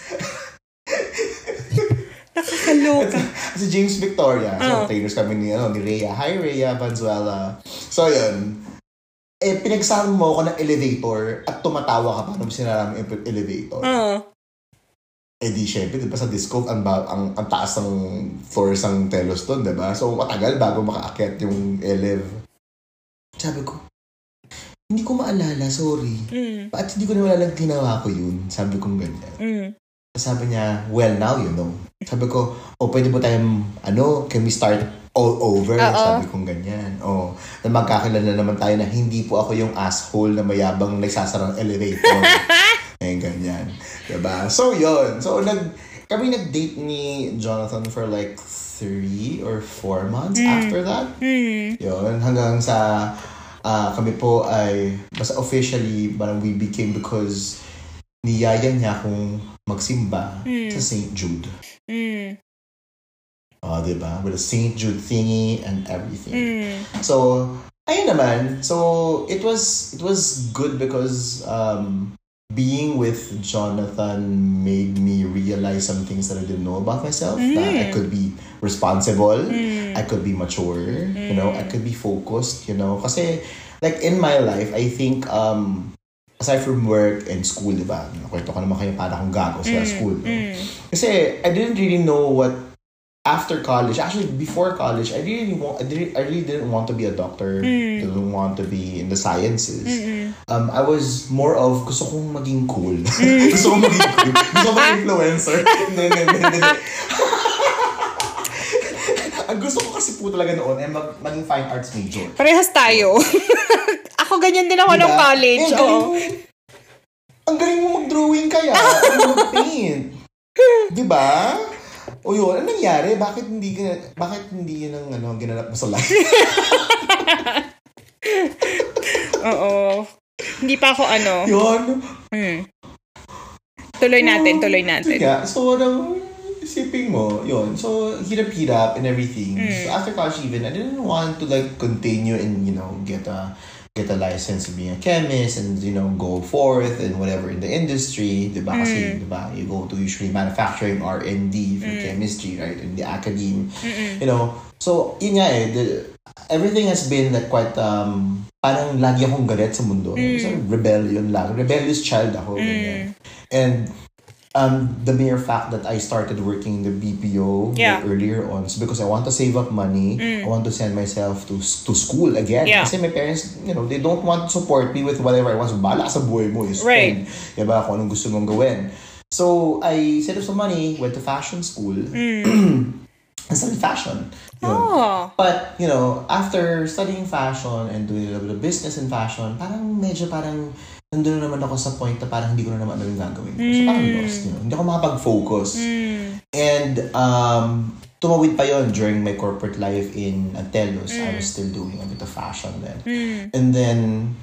Nakakaloka. at si James Victoria. So, Oh. trainers kami ni, ano, ni Rhea. Hi, Rhea Valenzuela. So, yun. Eh, pinagsama mo ako ng elevator at tumatawa ka pa nung sinara mo yung elevator. Oo. Eh di syempre, di ba sa disco, ang, ba, ang, ang taas ng floors ng telos doon, di ba? So matagal bago makaakyat yung elev. Sabi ko, hindi ko maalala, sorry. Mm. Bakit hindi ko na malalang ginawa ko yun? Sabi ko ganyan. Mm. Sabi niya, well, now you know. Sabi ko, oh, pwede mo tayong, ano, can we start all over? Uh-oh. Sabi ko ganyan. Oh, na magkakilala naman tayo na hindi po ako yung asshole na mayabang nagsasarang elevator. Eh, ganyan. Diba? So, yun. So, nag, kami nag-date ni Jonathan for like three or four months mm. after that. Mm. Yun. Hanggang sa, uh, kami po ay, basta officially, parang we became because niyaya niya akong magsimba mm. sa Saint Jude. Mm. Oh, diba? With a Saint Jude thingy and everything. Mm. So, ayun naman. So, it was, it was good because, um, being with Jonathan made me realize some things that I didn't know about myself. Mm. That I could be responsible. Mm. I could be mature. Mm. You know, I could be focused. You know, kasi like in my life, I think um, aside from work and school, diba? Nakwento ka naman kayo para akong gago sa mm. school. No? Mm. Kasi I didn't really know what after college, actually before college, I really want, I, didn't, I really didn't want to be a doctor. Mm. Didn't want to be in the sciences. Mm-mm. Um, I was more of gusto kong maging cool. Mm. gusto kong maging cool. Gusto kong maging influencer. Ang gusto ko kasi po talaga noon ay mag, maging fine arts major. Parehas tayo. Ako ganyan din ako diba? Ng college. Eh, oh. Ang galing mo mag-drawing kaya. Ang mag-paint. Diba? O yun, ano nangyari? Bakit hindi ka, bakit hindi yun ang ano, ginanap mo sa life? Oo. Hindi pa ako ano. Yun. Hmm. Tuloy natin, tuloy natin. Yeah, so, ano, isipin mo, yun. So, hirap-hirap and everything. Mm. So, after college even, I didn't want to like continue and, you know, get a get a license to be a chemist and, you know, go forth and whatever in the industry, diba? Kasi, mm. diba, you go to usually manufacturing, R and D for mm. chemistry, right? In the academe, Mm-mm. you know. So, yun nga eh, the, everything has been like quite, um, parang lagi akong galit sa mundo. Mm. Kasi rebellion lang. Rebellious child ako, mm. ganyan. And, Um, the mere fact that I started working in the B P O yeah. earlier on is because I want to save up money. Mm. I want to send myself to to school again. Yeah. Kasi my parents, you know, they don't want to support me with whatever I want. So, bala sa buhay mo is right. Diba? Kung anong gusto mong gawin. So, I saved up some money, went to fashion school, mm. and studied fashion. Oh. But, you know, after studying fashion and doing a little bit of business in fashion, parang medyo parang nandun na naman ako sa point na parang hindi ko na naman ano yung gagawin ko. So, parang lost, you know. Hindi ako makapag-focus. Mm. And, um, tumawid pa yon during my corporate life in Antelos. Mm. I was still doing a bit of fashion then. Mm. And then,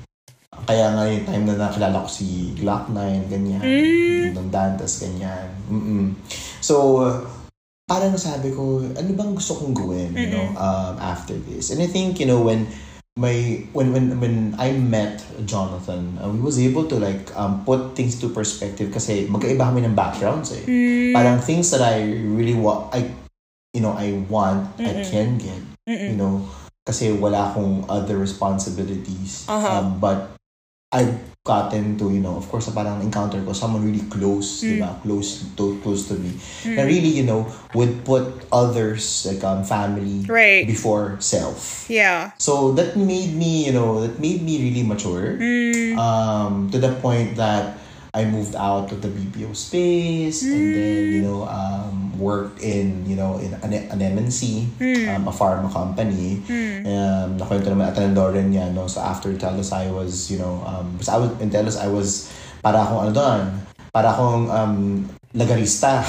kaya nga yung time na nakilala ko si Glock nine, ganyan. Mm. Ng Dantas, ganyan. Mm-mm. So, parang sabi ko, ano bang gusto kong gawin, you know, um, after this? And I think, you know, when my when when when I met Jonathan, uh, we was able to like um put things to perspective kasi magkaiba kami ng backgrounds eh. Mm. Parang things that I really want, I you know, I want, Mm-mm. I can get, Mm-mm. you know, kasi wala akong other responsibilities. Uh-huh. Um, but I've gotten to, you know, of course, parang encounter ko someone really close, mm. diba? Close to close to me. Mm. Na really, you know, would put others, like um, family, right. before self. Yeah. So that made me, you know, that made me really mature. Mm. Um, to the point that I moved out of the B P O space mm. and then, you know, um, worked in, you know, in an, an M N C, mm. um, a pharma company. Mm. Um, nakwento naman at Telos niya, no? So after Telos, I was, you know, um, I was, in Telos, I was, para akong ano doon, para akong um, lagarista.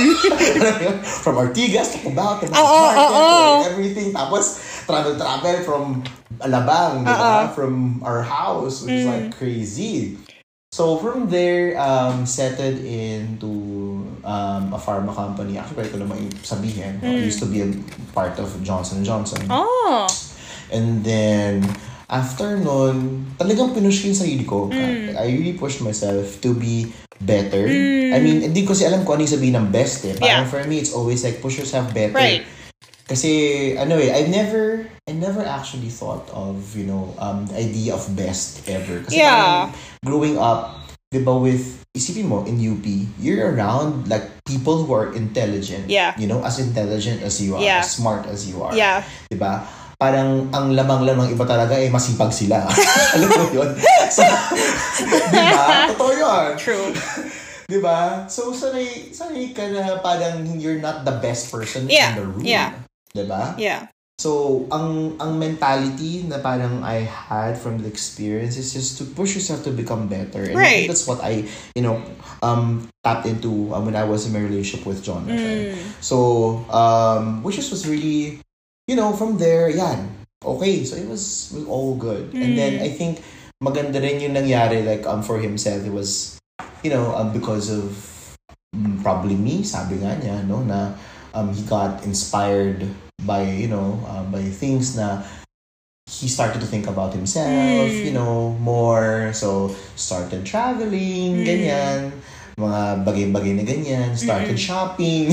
Mm. From Ortigas to Cubao to oh, oh, oh. everything. Tapos, travel-travel from Alabang, diba? From our house, which mm. is like crazy. So from there, um, settled into um, a pharma company. Actually, ito naman yung sabihin. Mm. I used to be a part of Johnson and Johnson. Oh. And then, after nun, talagang pinush ko yung sarili ko. Mm. I really pushed myself to be better. Mm. I mean, hindi ko kasi alam kung ano yung sabihin ng best eh. Parang yeah. for me, it's always like, push yourself better. Right. Kasi, ano eh, I never, I never actually thought of, you know, um, the idea of best ever. Kasi yeah. parang, growing up, di ba with, isipin mo, in U P, you're around, like, people who are intelligent. Yeah. You know, as intelligent as you are, Yeah. as smart as you are. Yeah. Diba? Parang ang lamang lang ng iba talaga eh masipag sila. Alam mo yun? So, diba? Totoo yun. True. Diba? So, sanay, sanay ka na parang you're not the best person Yeah. in the room. Yeah. Diba? Yeah. So, ang ang mentality na parang I had from the experience is just to push yourself to become better. And I Right. think that's what I, you know, um, tapped into um, when I was in my relationship with Jonathan. Mm. So, um, which just was really, you know, from there, yan. Okay, so it was, was all good. And then, I think, maganda rin yung nangyari, like, um, for himself, it was, you know, um, because of um, probably me, sabi nga niya, no, na um, he got inspired by, you know, um, by things na he started to think about himself, Mm. you know, more. So, started traveling, Mm. ganyan. Mga bagay-bagay na ganyan. Started shopping.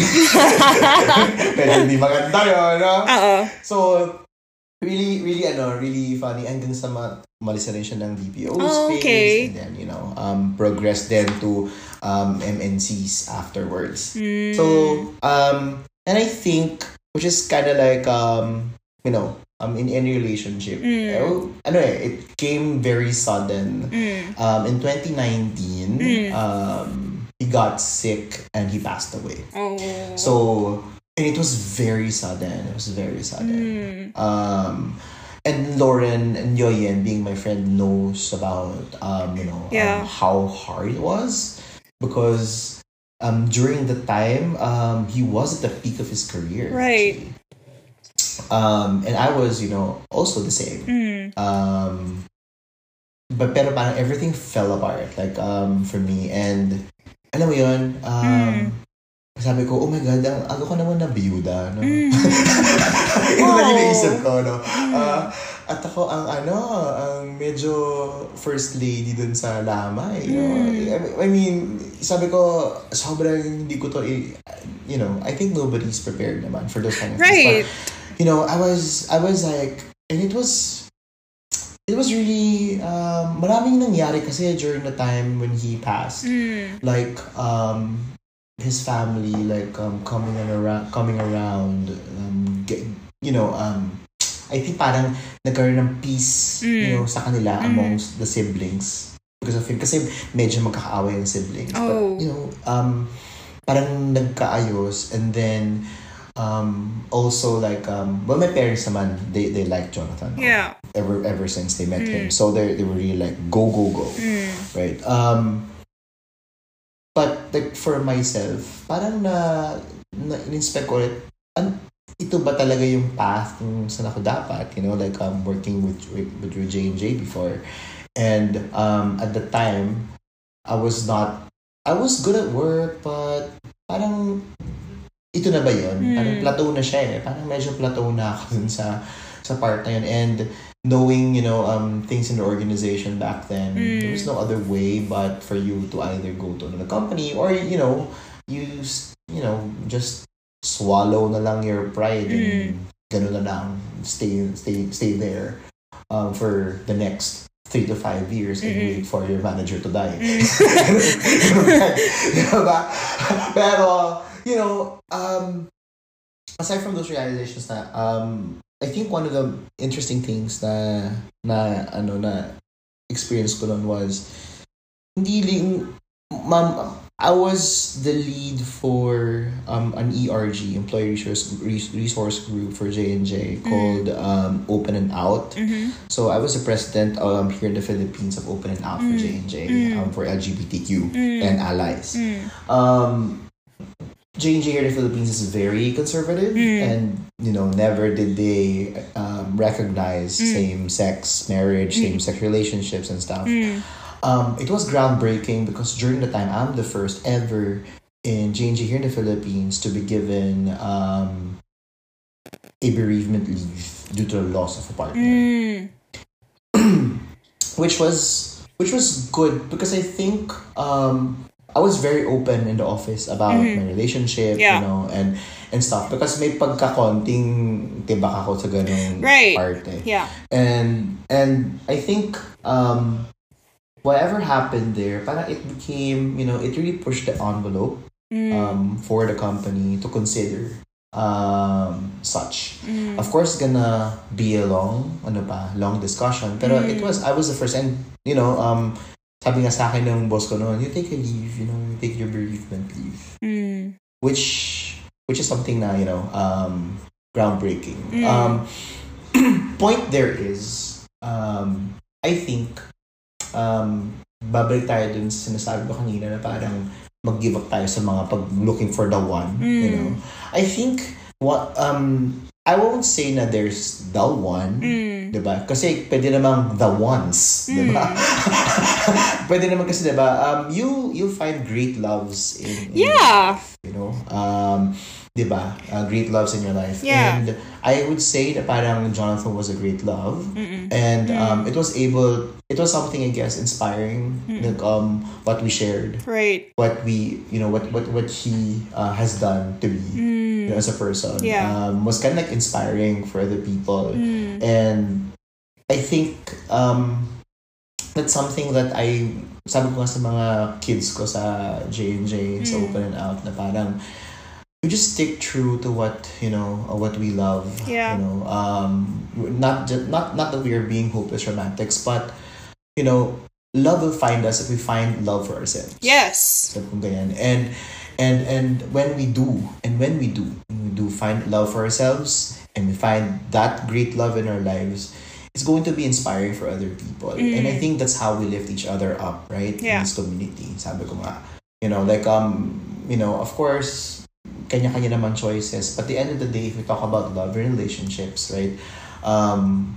Pero hindi maganda yun, no? Oo. So, really, really, ano, really funny. Hanggang sa ma- umalis na rin siya ng B P O Oh, space. okay. And then, you know, um, progress then to um, M N Cs afterwards. Mm. So, um, and I think, which is kind of like, um, you know, um, in any relationship, Mm. eh, ano eh, it came very sudden. Mm. Um, in twenty nineteen, Mm. um, he got sick and he passed away. Oh. So, and it was very sudden. It was very sudden. Mm. Um, and Lauren and Yoyen, being my friend, knows about, um, you know, Yeah. um, how hard it was because um, during the time, um, he was at the peak of his career. Right. actually. Um, and I was, you know, also the same. Mm. Um, but pero parang everything fell apart, like, um, for me. And, alam mo yun, um, sabi ko, oh my God, ang aga ko naman na biyuda, no? Mm. Ito na Oh. iniisip ko, no? Ah, at ako ang ano, ang medyo first lady dun sa Lamay, you know? Mm. I mean, sabi ko, sobrang hindi ko to, i- you know, I think nobody's prepared naman for those kind of Right. things. But, you know, I was, I was like, and it was, it was really, um, maraming nangyari kasi during the time when he passed. Mm. Like, um, his family, like, um, coming and around, coming around, um, get, you know, um, I think parang nagkaroon ng peace, you Mm. know, sa kanila Mm. amongst the siblings. Because of him. Kasi medyo magkakaaway yung siblings. Oh. But, you know, um, parang nagkaayos. And then, um, also like, um, well, my parents naman, they, they like Jonathan. no? Yeah. Ever, ever since they met him. So they, they were really like, go, go, go. Mm. Right? Um, but like for myself, parang na, na in-inspect ko ulit, an, ito ba talaga yung path kung saan ako dapat? You know, like um, working with, with, with J and J before. And um, at the time, I was not, I was good at work, but parang, ito na ba yun? Mm. Parang plateau na siya eh. Parang medyo plateau na ako dun sa, sa part na yun. And knowing, you know, um, things in the organization back then, Mm. there was no other way but for you to either go to another company or, you know, you, you know, just swallow na lang your pride and ganun na lang, stay, stay, stay there um, for the next three to five years and Mm-mm. wait for your manager to die. Mm. Diba? Pero, you know, um, aside from those realizations na, um, I think one of the interesting things na, na, ano, na experience ko nun was, hindi lang, ma'am, I was the lead for um, an E R G, Employee Resource, Resource Group for J and J called um, Open and Out. Mhm. So I was the president um, here in the Philippines of Open and Out for J and J um, for L G B T Q and allies. Mm. Um, J and J here in the Philippines is very conservative, Mm. and you know, never did they um, recognize same-sex marriage, same-sex relationships and stuff. Mm. Um, it was groundbreaking because during the time, I'm the first ever in J and J here in the Philippines to be given um, a bereavement leave due to the loss of a partner, Mm. which was which was good because I think um, I was very open in the office about my relationship, Yeah. you know, and and stuff because may pagkakonting tibak ako sa ganung Right. part eh. Yeah. And and I think um whatever happened there, parang it became, you know, it really pushed the envelope um, for the company to consider um, such. Mm. Of course, gonna be a long, ano pa, long discussion. Pero Mm. it was, I was the first, and you know, um, sabi nga sa akin ng boss ko noon, you take a leave, you know, you take your bereavement leave. Mm. Which, which is something na, you know, um, groundbreaking. Mm. Um, point there is, um, I think, um, babalik tayo dun sa sinasabi ko kanina na parang mag-give up tayo sa mga pag looking for the one, Mm. you know. I think what um I won't say na there's the one, Mm. 'di ba? Kasi pwede namang the ones, 'di ba? Pwede naman kasi 'di ba? Um you you find great loves in, in Yeah. you know. Um 'di ba? Uh, great loves in your life. Yeah. And I would say that parang Jonathan was a great love. Mm-mm. And Mm. um it was able it was something, I guess, inspiring, like um what we shared, Right. what we you know what what what he uh, has done to me, you know, as a person. Yeah. Um was kind of like inspiring for other people. Mm. And I think um that's something that I sabi ko nga sa mga kids ko sa J and J, sa Mm. Open and Out, na parang we just stick true to what you know uh, what we love. Yeah. You know, um, not just not not that we are being hopeless romantics, but you know, love will find us if we find love for ourselves. Yes. So, kung ganyan. And and and when we do, and when we do, when we do find love for ourselves, and we find that great love in our lives, it's going to be inspiring for other people. And I think that's how we lift each other up, right? Yeah. In this community. Sabi ko nga, you know, like um, you know, of course, kanya-kanya naman choices. But at the end of the day, if we talk about love and relationships, right? Um,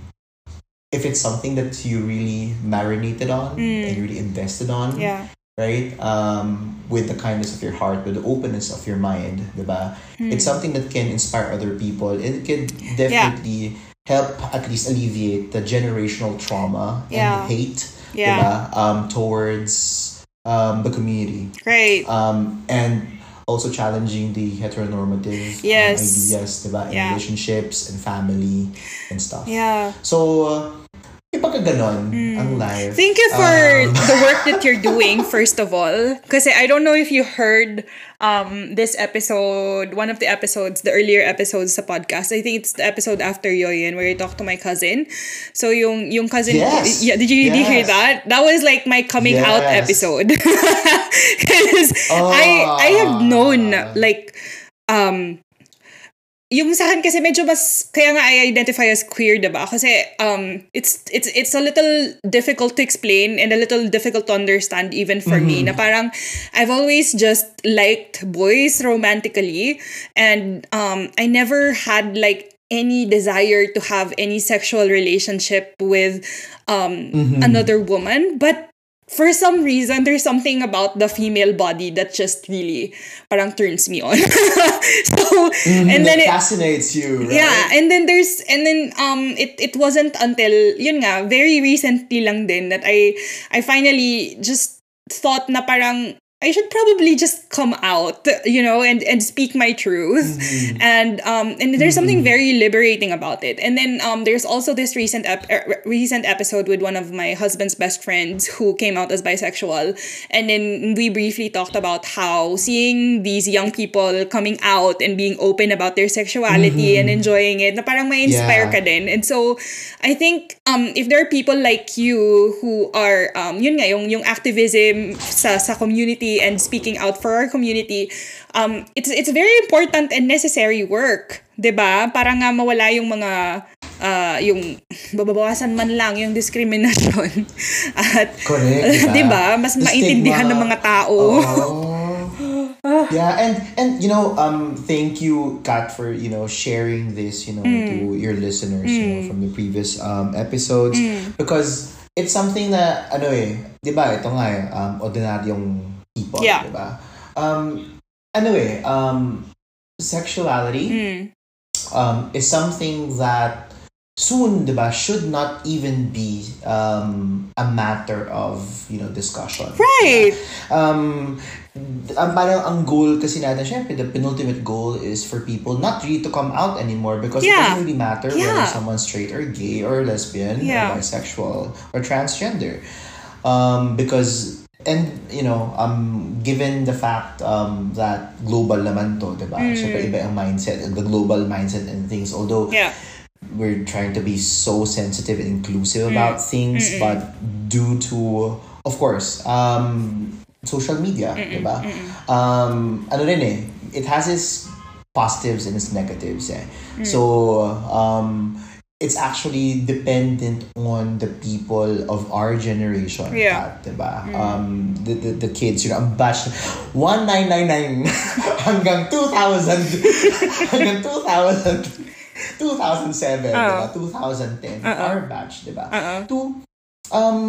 if it's something that you really marinated on Mm. and you really invested on, Yeah. right? Um, with the kindness of your heart, with the openness of your mind, diba? Mm. It's something that can inspire other people. It can definitely help at least alleviate the generational trauma Yeah. and hate, Yeah. diba? Um, towards um, the community. Right. Um, and also challenging the heteronormative um, Yes. ideas, diba? In Yeah. relationships and family and stuff. Yeah. So, uh, ipagka ganon ang life. Thank you for Um, the work that you're doing, first of all. Kasi I don't know if you heard um this episode, one of the episodes, the earlier episodes sa podcast. I think it's the episode after Yoyin where I talked to my cousin. So yung yung cousin, Yes. yeah, did you, did you hear Yes. that? That was like my coming out Yes. episode. Because I I have known like um yung sa akin kasi medyo mas kaya nga I identify as queer, diba? Kasi um it's it's it's a little difficult to explain and a little difficult to understand even for me, na parang I've always just liked boys romantically, and um I never had like any desire to have any sexual relationship with um another woman, but for some reason, there's something about the female body that just really parang turns me on. So, and then that it, fascinates you, right? yeah, and then there's, and then um, it it wasn't until, yun nga, very recently lang din that I, I finally just thought na parang, I should probably just come out, you know, and, and speak my truth. Mm-hmm. And um and there's something very liberating about it. And then um there's also this recent ep- er, recent episode with one of my husband's best friends who came out as bisexual. And then we briefly talked about how seeing these young people coming out and being open about their sexuality and enjoying it, na parang may inspire Yeah. ka din. And so I think um if there are people like you who are um yun nga yung yung activism sa sa community and speaking out for our community, um, it's it's very important and necessary work, 'di ba? Para nga mawala yung mga uh, yung babawasan man lang yung discrimination at Correct, 'di ba? Mas The maintindihan stigma. ng mga tao. Oh. Yeah, and and you know, um, thank you, Kat, for you know sharing this, you know, to your listeners, you know, from the previous um episodes, because it's something na ano eh, 'di ba? Ito nga eh, um, ordinaryong people, Yeah. 'di ba? Um, ano eh, um, sexuality Mm. um is something that soon, 'di ba, should not even be um a matter of, you know, discussion. Right. Um, ang parang ang goal kasi natin, syempre, the penultimate goal is for people not really to come out anymore, because it Yeah. doesn't really matter Yeah. whether someone's straight or gay or lesbian Yeah. or bisexual or transgender. Um, because And, you know, um, given the fact um, that global naman to, diba? Mm. Siyempre, iba ang mindset, the global mindset and things. Although, yeah. we're trying to be so sensitive and inclusive mm. about things, Mm-mm. but due to, of course, um, social media, Mm-mm. diba? Mm-mm. Um, ano rin eh, it has its positives and its negatives eh. Mm. So, um, it's actually dependent on the people of our generation. Yeah. At, diba? Mm. Um, the, the, the kids, you know, ang batch nineteen ninety-nine hanggang two thousand hanggang two thousand two thousand seven, uh-oh. Diba? twenty ten, uh-oh. Our batch, diba? Uh-oh. To, um,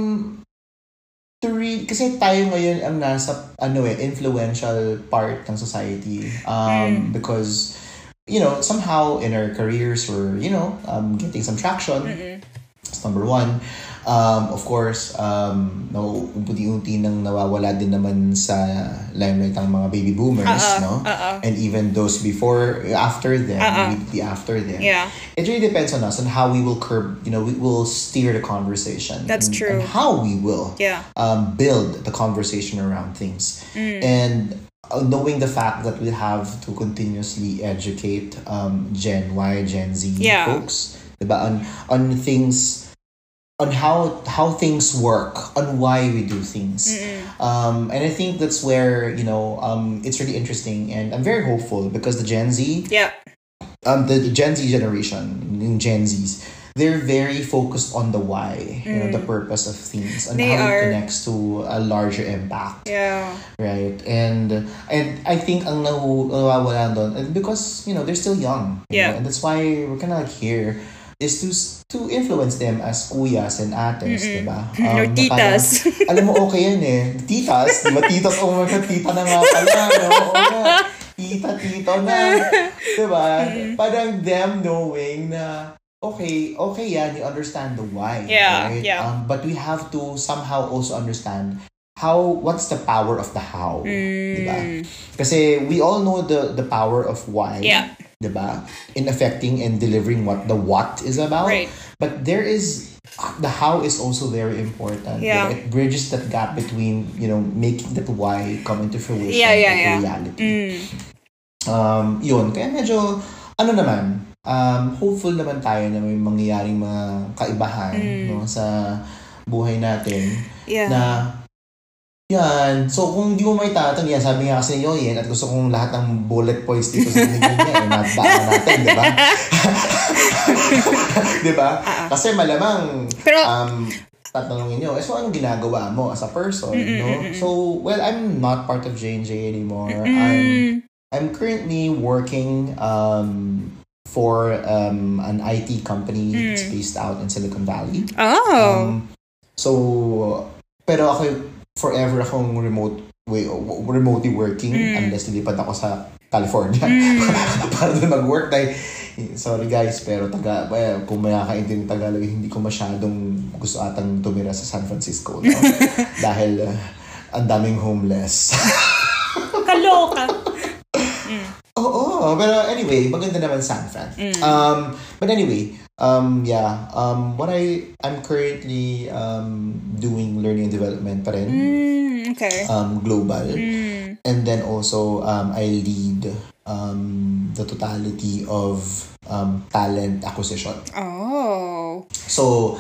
to read, kasi tayo ngayon ang nasa, ano eh, influential part ng society. Um, mm. Because, you know, somehow in our careers we're, you know, um, getting some traction. Mm-mm. That's number one. Um, of course, um, no, unti-unti nang nawawala din naman sa limelight ang mga baby boomers, uh-uh, no? Uh-uh. And even those before, after them, uh-uh. immediately after them. Yeah. It really depends on us on how we will curb, you know, we will steer the conversation. That's and, true. And how we will yeah. um, build the conversation around things. Mm. And knowing the fact that we have to continuously educate um, Gen Y, Gen Z yeah. folks, diba? On on things, on how how things work, on why we do things, um, and I think that's where you know um, it's really interesting, and I'm very hopeful because the Gen Z, yeah, um, the, the Gen Z generation, in Gen Zs, they're very focused on the why, you know, the purpose of things, and they how are. it connects to a larger impact. Yeah. Right. And and I think ang nahu- nawawala doon, and because, you know, they're still young. You Yeah. know, and that's why we're kind of like here is to to influence them as kuyas and ates, Mm-mm. diba? Or titas. Parang, alam mo, okay yan eh. Titas, diba? Titas, oh my God, tita na nga pala, no? Oo nga. Tita, tito na. Diba? Mm-mm. Parang them knowing na okay, okay yan, you understand the why. Yeah, right? yeah. Um, but we have to somehow also understand how, what's the power of the how. Mm. Diba? Kasi we all know the, the power of why. Yeah. Diba? In affecting and delivering what the what is about. Right. But there is, the how is also very important. Yeah. Diba? It bridges that gap between, you know, making that why come into fruition. Yeah, yeah, into yeah. reality. Mm. Um, yun. Kaya medyo, ano naman, Um, hopeful naman tayo na may mangyayaring mga kaibahan mm. no, sa buhay natin. Yeah. Na, yan. So, kung di mo may tatang, yan, sabi nga kasi ni Yoyen, at gusto kong lahat ng bullet points dito sa binigay niya, eh, matbaan natin, di ba? Di ba? Uh-uh. Kasi malamang, Pero, um, tatanungin nyo, eh, so anong ginagawa mo as a person, mm-mm, no? mm-mm. So, well, I'm not part of J and J anymore. Mm-mm. I'm, I'm currently working, um, for um, an I T company mm. that's based out in Silicon Valley. Oh. Um, so, pero ako, forever akong remote, way, remotely working mm. unless lilipat ako sa California mm. para doon mag-work. Dahil, sorry guys, pero taga, well, kung makakaintindi ng Tagalog, hindi ko masyadong gusto atang tumira sa San Francisco. No? Dahil uh, ang daming homeless. Kaloka. Mm. Oo, pero anyway, maganda naman San Fran. Mm. Um, but anyway, um, yeah, um, what I, I'm currently um, doing learning and development pa rin. Mm, okay. Um, global. Mm. And then also, um, I lead um, the totality of um, talent acquisition. Oh. So,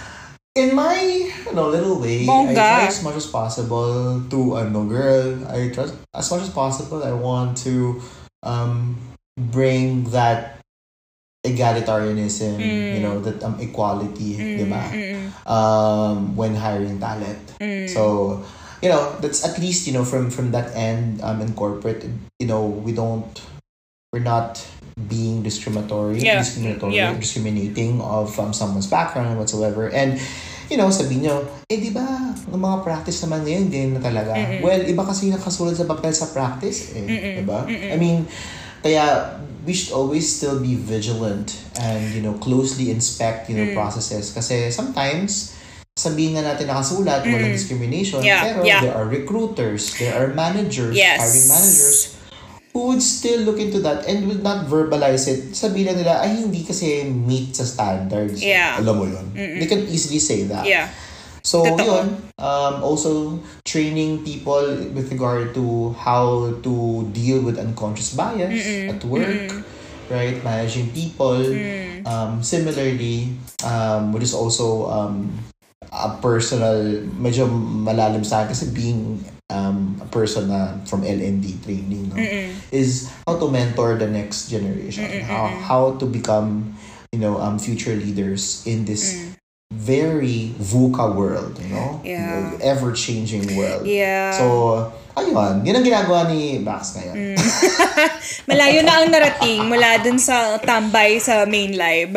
in my you know, little way, Bongga. I try as much as possible to, ano, girl, I try as much as possible, I want to um, bring that egalitarianism, mm. you know, that um, equality, mm, diba? Mm. Um, when hiring talent. Mm. So, you know, that's at least, you know, from, from that end, um, in corporate, you know, we don't, we're not being discriminatory, yeah. discriminatory, yeah. discriminating of um, someone's background whatsoever. And, you know, sabi nyo, eh, di ba, ng mga practice naman ngayon, ganyan na talaga. Mm-mm. Well, iba kasi nakasulat sa papel sa practice, eh. Mm-mm. Di ba? Mm-mm. I mean, kaya, we should always still be vigilant and, you know, closely inspect, you know, mm. processes. Kasi sometimes, sabihin nga natin nakasulat, mm. walang discrimination, yeah. pero yeah. there are recruiters, there are managers, yes. hiring managers, who would still look into that and would not verbalize it. Sabihin nila, ay hindi kasi meet sa standards. Yeah. Alam mo yun. Mm-mm. They can easily say that. Yeah. So, Totoo. yun. Um, also, training people with regard to how to deal with unconscious bias Mm-mm. at work, Mm-mm. right? Managing people. Mm. Um, similarly, um, which is also um, a personal, medyo malalim sa akin kasi being um, a person na from L N D training, no? Mm-mm. Is how to mentor the next generation. Mm-mm. How, how to become, you know, um, future leaders in this Mm. very VUCA world, you know? Yeah. You know, ever-changing world. Yeah. So, ayun. Yun ang ginagawa ni Max ngayon. Mm. Malayo na ang narating mula dun sa tambay sa main live.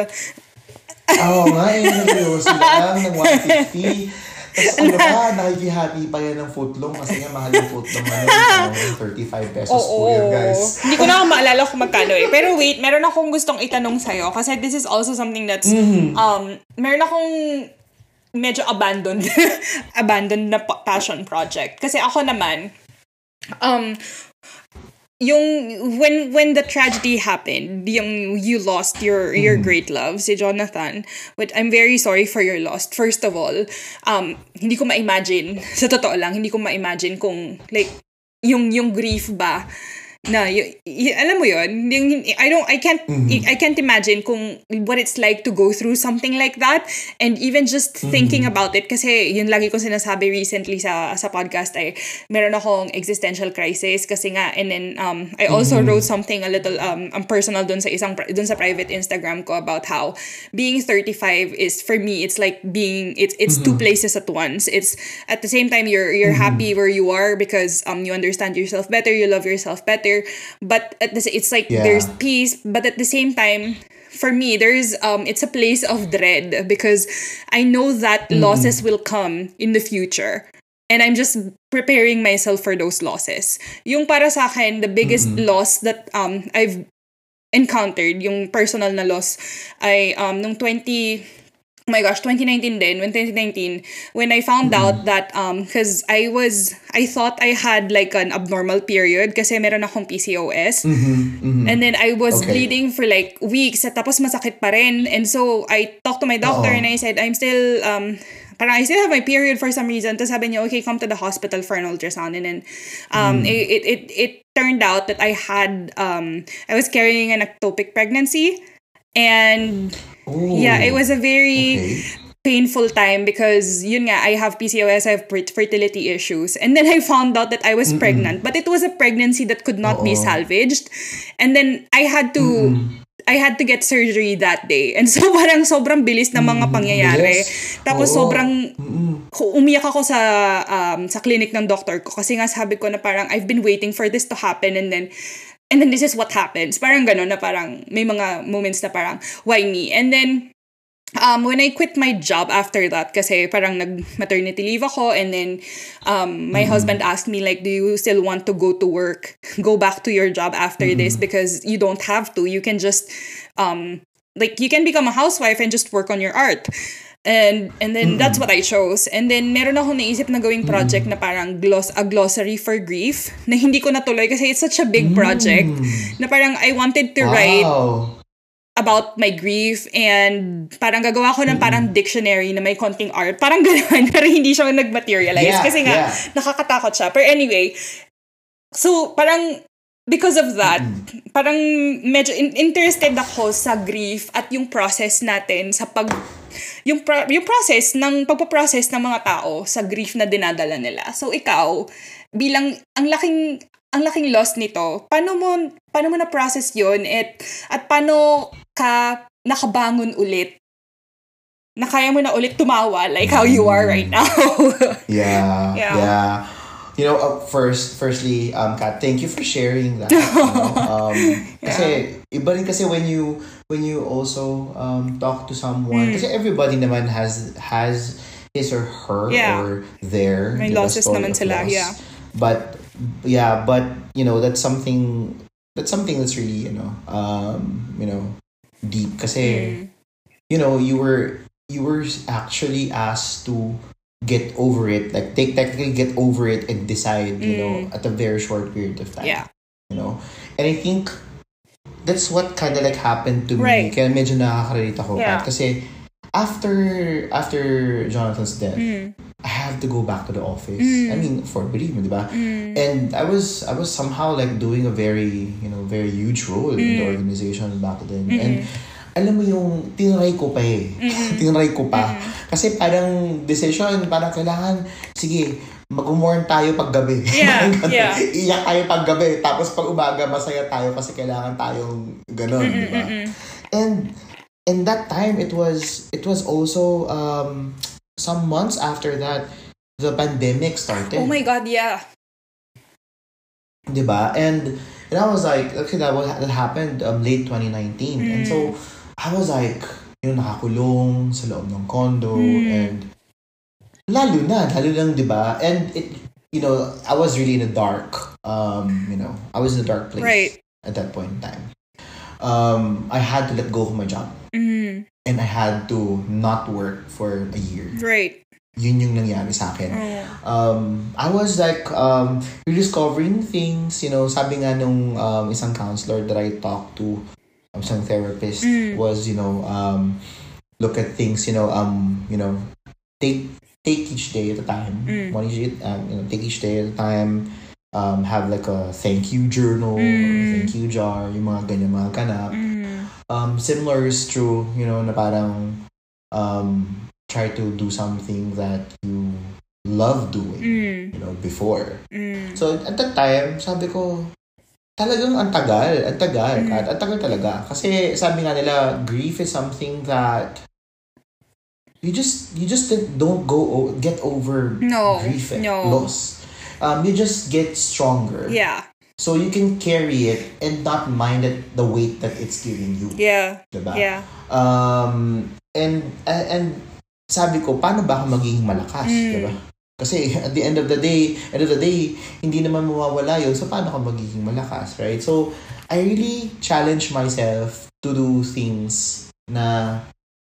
Oo nga, eh. Nag-iusin lang ng one fifty. Tapos ano ba, nakikihati pa yan ng footlong kasi nga mahal yung footlong ano, thirty-five pesos Oo. po yun, guys. Hindi ko na maalala kung magkano eh. Pero wait, meron akong gustong itanong sa'yo kasi this is also something that's, Mm-hmm. um, meron akong medyo abandoned, abandoned na pa- passion project. Kasi ako naman, um, yung when when the tragedy happened, yung you lost your your great love, si Jonathan. But I'm very sorry for your loss. First of all, um, hindi ko ma-imagine, sa totoo lang, hindi ko ma-imagine kung like yung yung grief ba na y- y- alam mo yun, yung, I don't I can't Mm-hmm. I can't imagine kung what it's like to go through something like that, and even just thinking Mm-hmm. about it kasi yun lagi ko sinasabi recently sa sa podcast ay meron akong existential crisis kasi nga, and then um I also Mm-hmm. wrote something a little um, um personal dun sa isang pri- dun sa private Instagram ko about how being thirty-five is, for me, it's like being it's it's two places at once. It's at the same time you're you're happy where you are because um you understand yourself better, you love yourself better, but at the, it's like Yeah. there's peace, but at the same time for me there's um it's a place of dread because I know that losses will come in the future. And I'm just preparing myself for those losses. Yung para sa akin, the biggest loss that um I've encountered, yung personal na loss, ay um nung twenty oh my gosh, twenty nineteen din, when twenty nineteen, when I found out that, um, because I was, I thought I had like an abnormal period kasi meron akong P C O S. And then I was Okay. bleeding for like weeks at tapos masakit pa rin. And so I talked to my doctor Oo. and I said, I'm still, um, parang I still have my period for some reason. Tapos sabi niya, okay, come to the hospital for an ultrasound. And then um, it, it, it, it turned out that I had, um, I was carrying an ectopic pregnancy. And Ooh. yeah, it was a very Okay. painful time because yun nga, I have P C O S, I have fer- fertility issues. And then I found out that I was pregnant, but it was a pregnancy that could not be Oo. salvaged. And then I had to I had to get surgery that day. And so parang sobrang bilis ng mga pangyayari. Bilis. Tapos Oo. sobrang umiyak ako sa um, sa clinic ng doctor ko kasi nga sabi ko na parang I've been waiting for this to happen, and then and then this is what happens. Parang gano'n na parang may mga moments na parang why me? And then Um, when I quit my job after that, kasi parang nag-maternity leave ako, and then um, my husband asked me like, do you still want to go to work, go back to your job after this, because you don't have to, you can just um, like you can become a housewife and just work on your art. And and then that's what I chose. And then meron ako naisip na gawing project na parang gloss a glossary for grief na hindi ko natuloy kasi it's such a big project na parang I wanted to write Wow. about my grief, and parang gagawa ko ng parang dictionary na may konting art. Parang gano'n, pero hindi siya nag-materialize. Yeah, kasi nga, yeah. nakakatakot siya. Pero anyway, so parang because of that, parang medyo in- interested ako sa grief at yung process natin sa pag yung pro- yung process ng pagpo-process ng mga tao sa grief na dinadala nila. So ikaw, bilang ang laking ang laking loss nito, paano mo paano mo na process 'yon, at at paano ka nakabangon ulit? Na kaya mo na ulit tumawa like how you are right now. Yeah, Yeah. yeah. You know, uh, first, firstly, um, Kat, thank you for sharing that. You know? um, Kasi, iba rin kasi when you, when you also um, talk to someone, kasi everybody naman has, has his or her Yeah. or their May diba, losses story naman of sila, loss. yeah. But, yeah, but, you know, that's something, that's something that's really, you know, um, you know, deep. Kasi, you know, you were, you were actually asked to get over it, like take technically get over it and decide, you know, at a very short period of time. Yeah. You know? And I think that's what kind of like happened to Right. me. Kaya medyo nakaka-relate ako. Yeah. Kat. Kasi after after Jonathan's death, to go back to the office. Mm. I mean, for believe me, diba? Mm. And I was I was somehow like doing a very, you know, very huge role in the Mm. organization back then. Mm-mm. And alam mo yung tinry ko pa eh. tinry ko pa. Kasi parang decision, parang kailangan, sige, mag-umorn tayo pag gabi. Yeah, yeah. Iyak tayo pag gabi. Tapos pag umaga, masaya tayo kasi kailangan tayong ganun, di ba? And in that time, it was it was also um, some months after that, the pandemic started. Oh my God, yeah. Di ba? And, and I was like, okay, that, was, that happened um, late twenty nineteen. Mm. And so, I was like, yun, nakakulong sa loob ng condo. Mm. And, lalo na, lalo lang, di ba? And, it, you know, I was really in a dark, um, you know, I was in a dark place Right. at that point in time. Um, I had to let go of my job. Mm. And I had to not work for a year. Right. Yun yung nangyari sa akin. Oh. Um, I was like um, rediscovering things, you know, sabi nga nung um, isang counselor that I talked to, um, isang therapist, Mm. was, you know, um, look at things, you know, um, you know, take take each day at a time. Mm. One each, um, you know, take each day at a time. Um, have like a thank you journal, or Mm. thank you jar, yung mga ganyan mga ganap. Mm. Um, similar is true, you know, na parang um, try to do something that you love doing, Mm. you know, before. Mm. So, at that time, sabi ko, talagang ang tagal, ang tagal, Mm. at ang tagal talaga. Kasi sabi nga nila, grief is something that you just, you just don't go, o- get over No, grief and no. loss. Um, you just get stronger. Yeah. So you can carry it and not mind it, the weight that it's giving you. Yeah. Diba? Yeah. Um, and, and, and sabi ko, paano ba ako magiging malakas? Mm. Diba? Kasi at the end of the day, end of the day, hindi naman mawawala yun. So, paano ka magiging malakas, right? So, I really challenge myself to do things na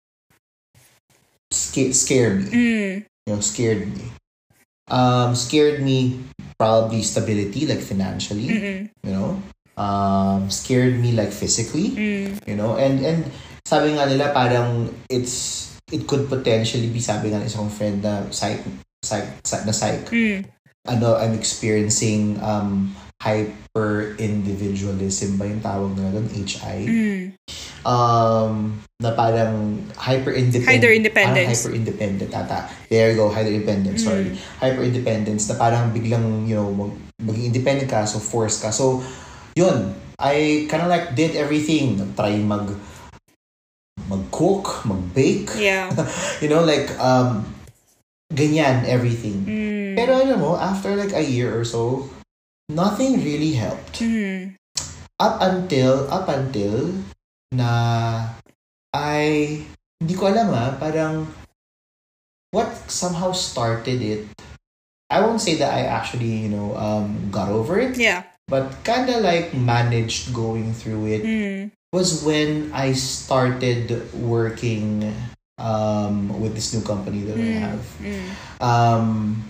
sca- scare me. Mm. You know, scared me. Um, scared me probably stability, like financially, Mm-mm. you know. Um, scared me like physically, Mm. you know. And and sabi nga nila parang it's it could potentially be, sabi nga ng isang friend na psych, psych, psych na psych. Mm. Ano, I'm experiencing um hyper individualism ba yung tawag nila doon, H I. Mm. Um, na parang hyper-independent. Hyper-independence. Parang hyper-independent ata. There you go, hyper-independent, sorry. Mm. Hyper-independence na parang biglang, you know, mag, maging independent ka, so forced ka. So, yun, I kind of like did everything. Try mag, mag-cook, mag-bake. Yeah. You know, like, um, ganyan, everything. Mm. Pero alam mo, after like a year or so, nothing really helped. Mm. Up until, up until, na I, hindi ko alam ah, parang what somehow started it, I won't say that I actually, you know, um, got over it, Yeah. but kind of like managed going through it, Mm. was when I started working um, with this new company that I Mm. have. Mm. Um,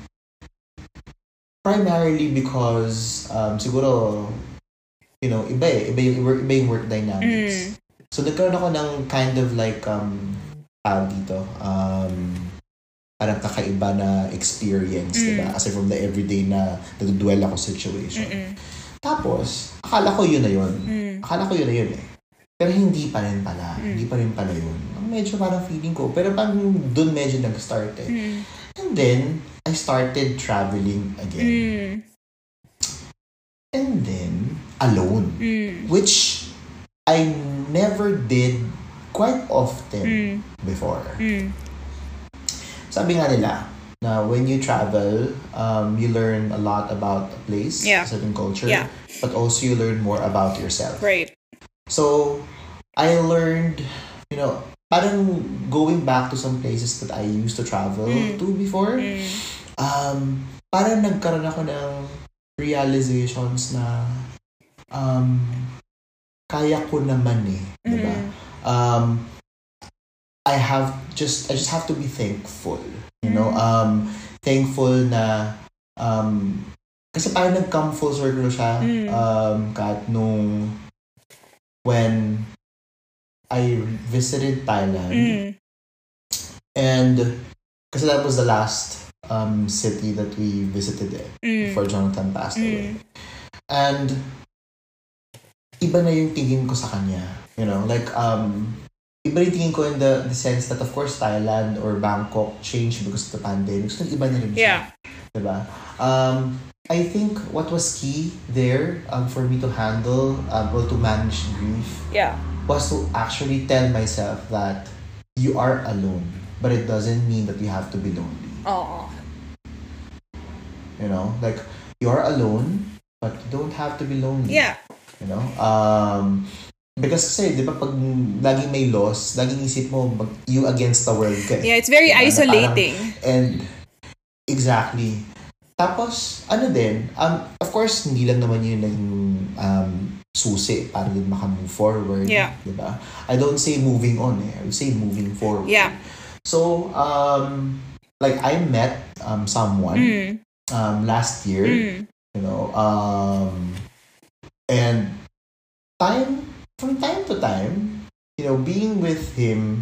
primarily because um, siguro, you know, iba eh, iba yung, iba yung work dynamics. Mm. So, nagkaroon ako ng kind of like, um, tawag dito, um, parang kakaiba na experience, Mm. diba? Aside from the everyday na nadudwell ako situation. Mm-mm. Tapos, akala ko yun na yun. Mm. Akala ko yun na yun eh. Pero hindi pa rin pala. Mm. Hindi pa rin pala yun. Medyo parang feeling ko. Pero parang dun medyo nag-start eh. Mm. And then, I started traveling again. Mm. And then, alone. Mm. Which I never did quite often Mm. before. Mm. Sabi nga nila na when you travel, um, you learn a lot about a place, Yeah. a certain culture, Yeah. but also you learn more about yourself. Right. So, I learned, you know, parang going back to some places that I used to travel Mm. to before, Mm. um, parang nagkaroon ako ng realizations na um, kaya ko naman eh, diba? Mm. Um, I have just, I just have to be thankful, you know, um, thankful na, um, kasi parang nag-come full circle siya, Mm. um, Kat, nung, when I visited Thailand, Mm. and, kasi that was the last um, city that we visited eh, Mm. before Jonathan passed Mm. away. And iba na yung tingin ko sa kanya. You know, like, um, iba rin tingin ko in the, the sense that, of course, Thailand or Bangkok changed because of the pandemic. So, iba na rin siya. Yeah. Diba? Um, I think what was key there um, for me to handle um, or to manage grief Yeah. was to actually tell myself that you are alone, but it doesn't mean that you have to be lonely. Oo. You know, like, you are alone, but you don't have to be lonely. Yeah. You know? Um, because kasi, di ba, pag laging may loss, laging isip mo, mag, you against the world ka. Yeah, it's very Diba? Na isolating. parang- and, exactly. Tapos, ano din, um, of course, hindi lang naman yun yung um, susi para din makamove forward. Yeah. Diba? I don't say moving on eh. I would say moving forward. Yeah. So, um, like, I met um, someone Mm. um, last year, Mm. you know, um, and time, from time to time, you know, being with him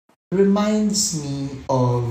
reminds me of,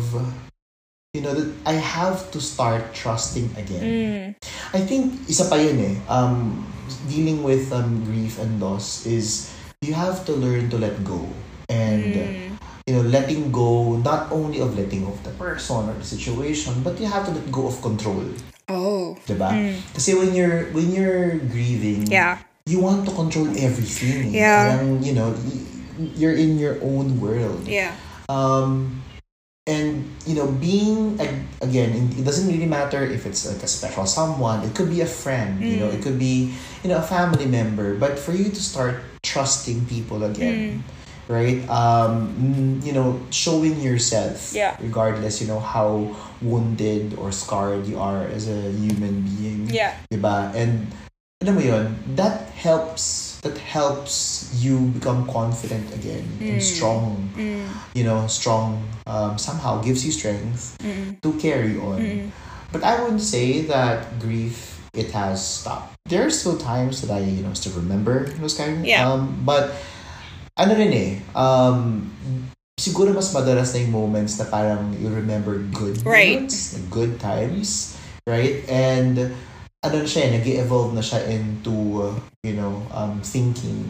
you know, that I have to start trusting again. Mm. I think isa pa yun eh, um, dealing with um, grief and loss is you have to learn to let go. And, Mm. you know, letting go, not only of letting go of the person or the situation, but you have to let go of control. Oh. Diba? Mm. Kasi when you're, when you're grieving, Yeah. you want to control everything. Yeah. Parang, you know, y- you're in your own world. Yeah. Um, and, you know, being, ag- again, it doesn't really matter if it's like a special someone. It could be a friend, you know, it could be, you know, a family member. But for you to start trusting people again, right? Um, mm, you know, showing yourself, Yeah. regardless, you know, how wounded or scarred you are as a human being. Yeah. Diba? And, alam mo yun, that helps, that helps you become confident again and strong, Mm. you know, strong, um, somehow gives you strength Mm. to carry on. Mm. But I wouldn't say that grief, it has stopped. There are still times that I, you know, still remember those kind. Yeah. Um, but, ano rin eh, um, siguro mas madalas na yung moments na parang you remember good Right. moments, like good times, right? And, ano na siya, nag-evolve na siya into, uh, you know, um, thinking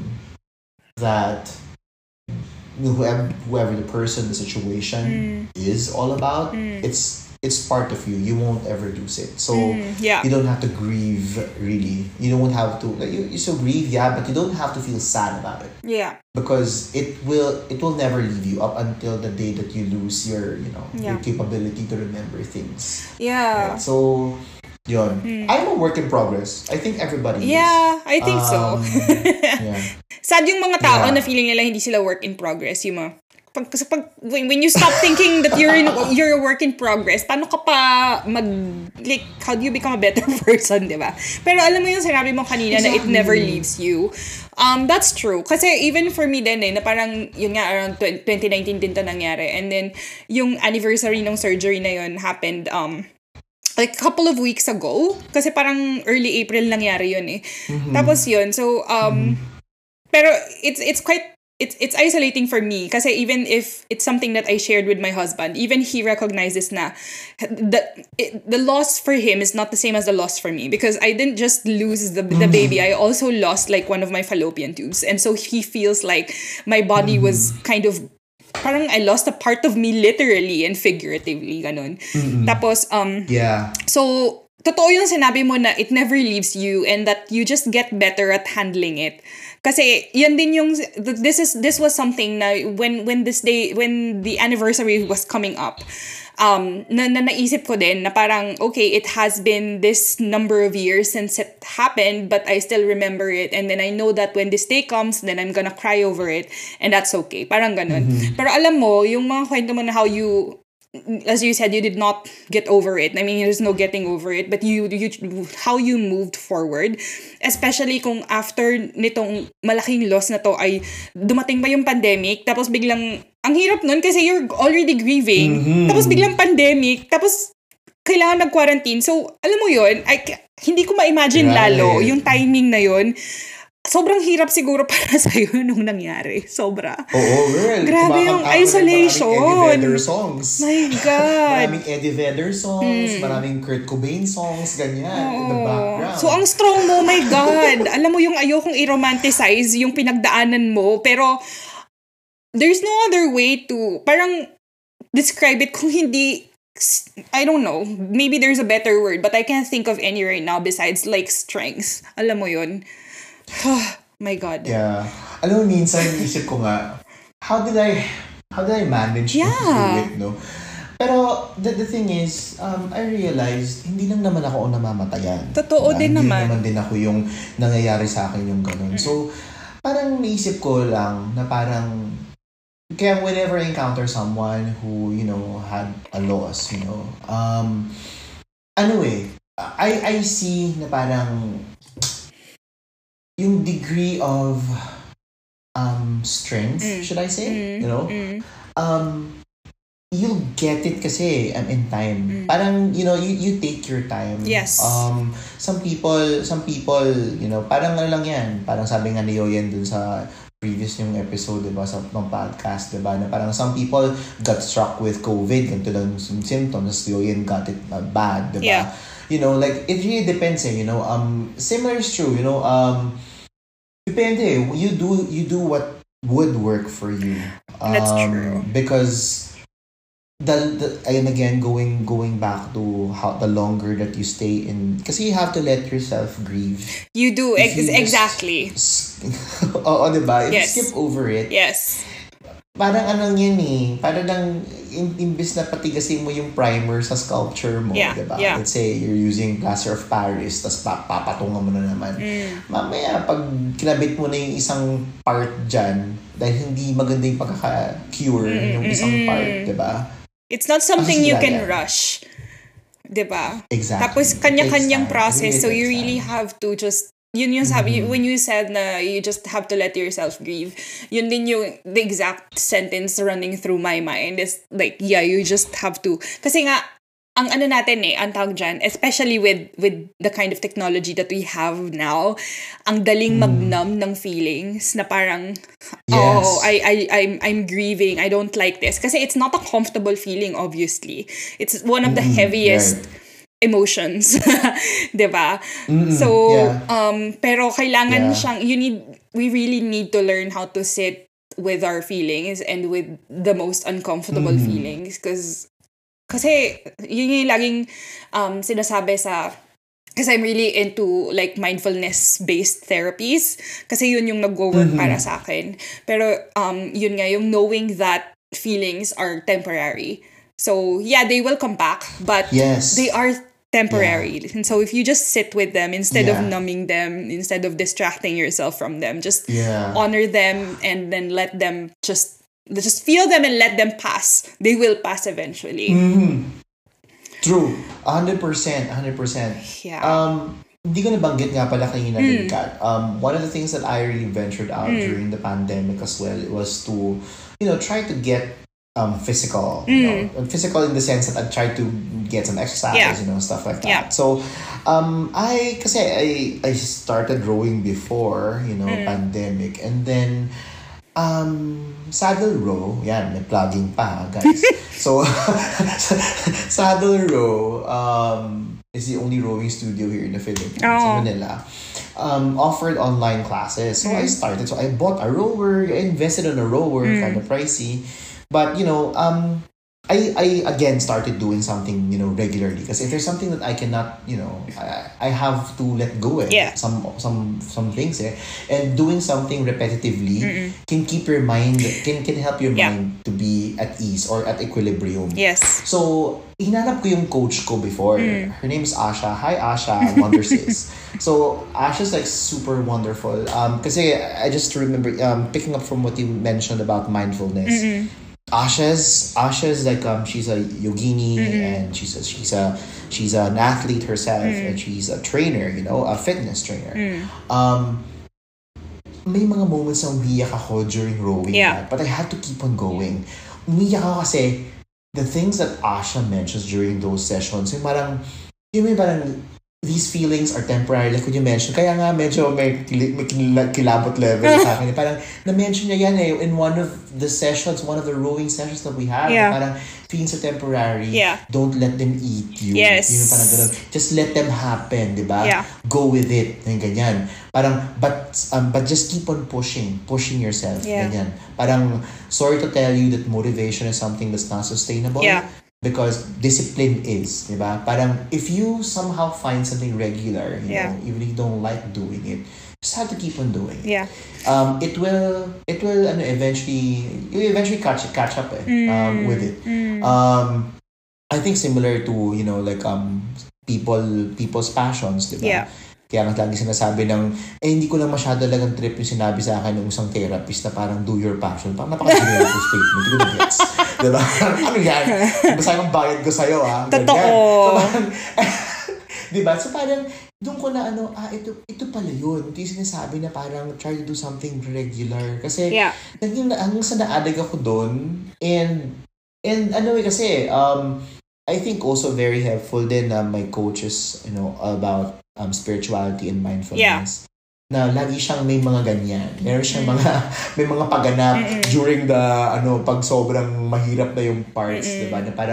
that whoever, whoever the person, the situation is all about, it's it's part of you. You won't ever lose it. So, Mm. Yeah. you don't have to grieve, really. You don't have to, like, you, you still grieve, yeah, but you don't have to feel sad about it. Yeah. Because it will it will never leave you up until the day that you lose your, you know, your Yeah. capability to remember things. Yeah. Right? So, yun. I'm a work in progress. I think everybody is. Yeah, I think so. Um, yeah. Sad yung mga tao Yeah. na feeling nila hindi sila work in progress, yung mga pag, kasi pag when, when you stop thinking that you're in, you're a work in progress, paano ka pa mag like how do you become a better person, 'di ba? Pero alam mo yung sinabi mo kanina na it Exactly. never leaves you. Um that's true. Kasi even for me din eh na parang yun nga around twenty nineteen din 'to nangyari. And then yung anniversary ng surgery na yun happened um like a couple of weeks ago. Kasi parang early April nangyari yun eh. Tapos yun. So, um, pero it's it's quite, it's it's isolating for me. Kasi even if it's something that I shared with my husband, even he recognizes na the, it, the loss for him is not the same as the loss for me. Because I didn't just lose the, the baby. I also lost like one of my fallopian tubes. And so he feels like my body was kind of parang I lost a part of me literally and figuratively, ganun. Tapos, um, Yeah. so, totoo yung sinabi mo na it never leaves you and that you just get better at handling it. Kasi, yan din yung, this is, this was something na when, when this day, when the anniversary was coming up, um, na, na naisip ko din na parang, okay, it has been this number of years since it happened, but I still remember it. And then I know that when this day comes, then I'm gonna cry over it. And that's okay. Parang ganun. Pero alam mo, yung mga kwento mo na how you, as you said, you did not get over it. I mean, there's no getting over it. But you, you how you moved forward. Especially kung after nitong malaking loss na to ay dumating ba yung pandemic, tapos biglang, ang hirap nun kasi you're already grieving, tapos biglang pandemic, tapos kailangan mag-quarantine. So, alam mo yun, I, hindi ko ma-imagine Right. lalo yung timing na yun. sobrang hirap siguro para sa'yo nung nangyari. Sobra. Oo, girl. Grabe yung Kumakanta ako ng isolation. Maraming Eddie Vedder songs. My God. Maraming Eddie Vedder songs, mm. maraming Kurt Cobain songs, ganyan, oh. in the background. So, ang strong mo, my God. Alam mo yung ayokong i-romanticize yung pinagdaanan mo, pero there's no other way to, parang, describe it kung hindi, I don't know, maybe there's a better word, but I can't think of any right now besides like strengths. Alam mo yun? My God. Yeah. Alam mo, minsan isip ko nga, how did I, how did I manage yeah. to do it, no? Pero the, the thing is, um, I realized, hindi lang naman ako ang namamatayan. Totoo diba? din hindi naman. Hindi naman din ako yung nangyayari sa akin yung ganun. Mm-hmm. So, parang naisip ko lang na parang, kaya whenever I encounter someone who, you know, had a loss, you know, um, ano eh, I, I see na parang, yung degree of um strength, mm. should I say? Mm. You know? Mm. Um you'll get it kasi um, in time. Mm. Parang, you know, you, you take your time. Yes. Um some people, some people, you know, parang ano lang yan. Parang sabi nga ni Yoyen dun sa previous yung episode, diba, sa ng podcast, diba, na parang some people got struck with COVID, ganito lang yung symptoms, Yoyen got it uh, bad, diba? Yeah. You know, like, it really depends, eh, you know, um, similar is true, you know, um, depende, you do, you do what would work for you. Um, That's true. Because, the, the, and again, going, going back to how, the longer that you stay in, kasi you have to let yourself grieve. You do, ex- you exactly. Oo, diba? If Yes. you skip over it, Yes. parang anong yun eh, parang nang, in, imbis na patigasin mo yung primer sa sculpture mo, Yeah, diba? yeah. Let's say, you're using plaster of Paris, tas pa, papatungan mo na naman. Mm. Mamaya, pag kinabit mo na yung isang part dyan, dahil hindi maganda yung pagkaka-cure mm, yung isang mm, part, diba? It's not something you can yan. rush. Diba? Exactly. Tapos, kanya-kanyang It process, really so you takes really time. have to just yun yung sabi, Mm-hmm. when you said na you just have to let yourself grieve, yun din yung the exact sentence running through my mind is like, yeah, you just have to. Kasi nga, ang ano natin eh, ang tawag dyan, especially with with the kind of technology that we have now, ang daling Mm. mag-numb ng feelings na parang, Yes. oh, I, I, I'm, I'm grieving, I don't like this. Kasi it's not a comfortable feeling, obviously. It's one of the Mm, heaviest right. emotions, 'di ba? Mm-mm, So, yeah. um pero kailangan Yeah. siyang you need we really need to learn how to sit with our feelings and with the most uncomfortable Mm-hmm. feelings because kasi yun yung laging um sinasabi sa kasi I'm really into like mindfulness-based therapies kasi yun yung nagwo-work Mm-hmm. para sa akin. Pero um yun nga yung knowing that feelings are temporary. So, yeah, they will come back, but Yes. they are temporary. Yeah. And so if you just sit with them instead Yeah. of numbing them, instead of distracting yourself from them, just Yeah. honor them and then let them just just feel them and let them pass. They will pass eventually. Mm-hmm. True. one hundred percent. one hundred percent. Yeah. Um, hindi ko nabanggit nga pala kanina din, Kat. Um, one of the things that I really ventured out during the pandemic as well was to, you know, try to get um physical, you know, physical in the sense that I tried to get some exercise, Yeah. you know, stuff like that. Yeah. So, um, I, kasi I, I started rowing before, you know, pandemic, and then, um, Saddle Row, yan, may plugging pa, guys. So, Saddle Row, um, is the only rowing studio here in the Philippines, Oh. in Manila. Um, offered online classes. So I started. So I bought a rower. I invested in a rower, kind of pricey. But, you know, um, I, I again started doing something, you know, regularly. Because if there's something that I cannot, you know, I, I have to let go eh. Yeah. Some some some things eh. And doing something repetitively Mm-mm. can keep your mind, can can help your Yeah. mind to be at ease or at equilibrium. Yes. So, hinanap ko yung coach ko before. Her name is Asha. Hi, Asha. Wonder Sis. So, Asha's like super wonderful. Um, kasi I just remember um, picking up from what you mentioned about mindfulness. Mm-mm. Asha's Asha's like um she's a yogini Mm-hmm. and she's a, she's a she's an athlete herself Mm. and she's a trainer, you know, a fitness trainer. Mm. Um, may mga moments na umiyak ako during rowing, Yeah. but I had to keep on going. Umiyak ako kasi the things that Asha mentions during those sessions, yung parang, yung may parang, these feelings are temporary, like when you mentioned. Kaya nga medyo may, kili- may kila- kilabot level sa akin. Parang na-mention niya yan eh, in one of the sessions, one of the rowing sessions that we had. Yeah. Parang feelings are temporary. Yeah. Don't let them eat you. Yes. Yun yung parang ganun. Just let them happen, di ba? Yeah. Go with it. Yung ganyan. Parang, but, um, but just keep on pushing. Pushing yourself. Yeah. Ganyan. Parang, sorry to tell you that motivation is something that's not sustainable. Yeah. Because discipline is, di ba? Parang, if you somehow find something regular, you Yeah. know, even if you don't like doing it, just have to keep on doing it. Yeah. Um, it will, it will, ano, eventually, you eventually catch catch up eh, um, with it. Um, I think similar to, you know, like um, people, people's passions, di ba? Yeah. Kaya nga lagi sinasabi ng, eh hindi ko lang masyado lagang trip yung sinabi sa akin ng isang therapist na parang do your passion. Parang napaka-generic yung statement. Hindi ko na-gets. Diba? Ano yan? Basta yung bayad ko sa'yo, ah. Totoo. So, parang, diba? So parang, doon ko na ano, ah, ito, ito pala yun. Ito yung sinasabi na parang try to do something regular. Kasi, Yeah. hanggang, hanggang sa naadag ako doon. And, and ano eh, kasi, um, I think also very helpful din na uh, my coaches, you know, about um, spirituality and mindfulness. Na lagi siyang may mga ganyan. Meron siyang Mm. mga, may mga pagganap Mm-mm. during the, ano, pag sobrang mahirap na yung parts, Mm-mm. diba? Na parang,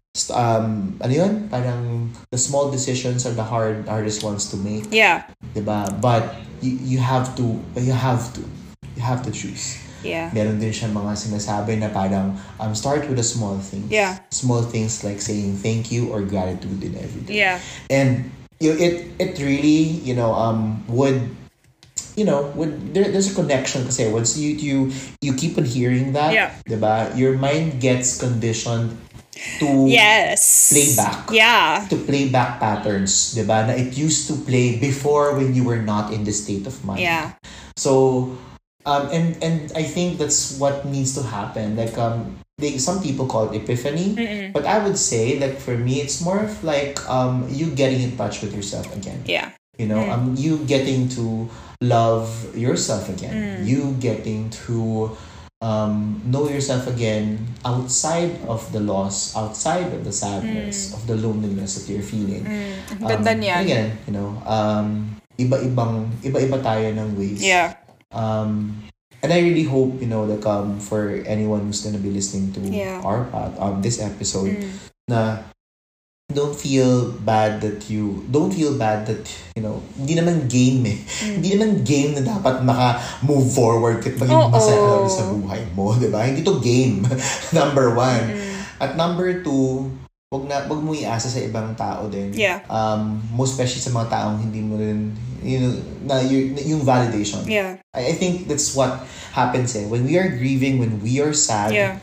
um, ano yun? Parang, the small decisions are the hard, hardest ones to make. Yeah. Diba? But, you, you have to, you have to, you have to choose. Yeah. Meron din siya mga sinasabi na parang um, start with the small things. Yeah. Small things like saying thank you or gratitude in every day. Yeah. And you know, it it really, you know, um would you know, would there, there's a connection kasi once you you you keep on hearing that, Yeah. diba? Your mind gets conditioned to Yes. play back. Yeah. To play back patterns, diba? Na it used to play before when you were not in the state of mind. Yeah. So Um, and and I think that's what needs to happen. Like um, they some people call it epiphany, Mm-mm. but I would say like for me, it's more of like um, you getting in touch with yourself again. Yeah. You know, Mm. um, you getting to love yourself again. Mm. You getting to um, know yourself again outside of the loss, outside of the sadness, of the loneliness that you're feeling. Mm. Ang ganda Um, niyan. Again, you know, um, iba-ibang iba-iba tayo ng ways. Yeah. Um, and I really hope, you know, like um, for anyone who's gonna be listening to Yeah. our pod, um, this episode, Mm. na don't feel bad that you, don't feel bad that, you know, hindi naman game eh. Mm. Hindi naman game na dapat maka-move forward kahit maging Oo. masaya sa buhay mo, di ba? Hindi to game, number one. Mm. At number two, wag na wag mo iasa sa ibang tao din. Yeah. Um, most especially sa mga taong hindi mo rin, you know, na yung, yung validation. Yeah. I, I think that's what happens eh. When we are grieving, when we are sad, Yeah.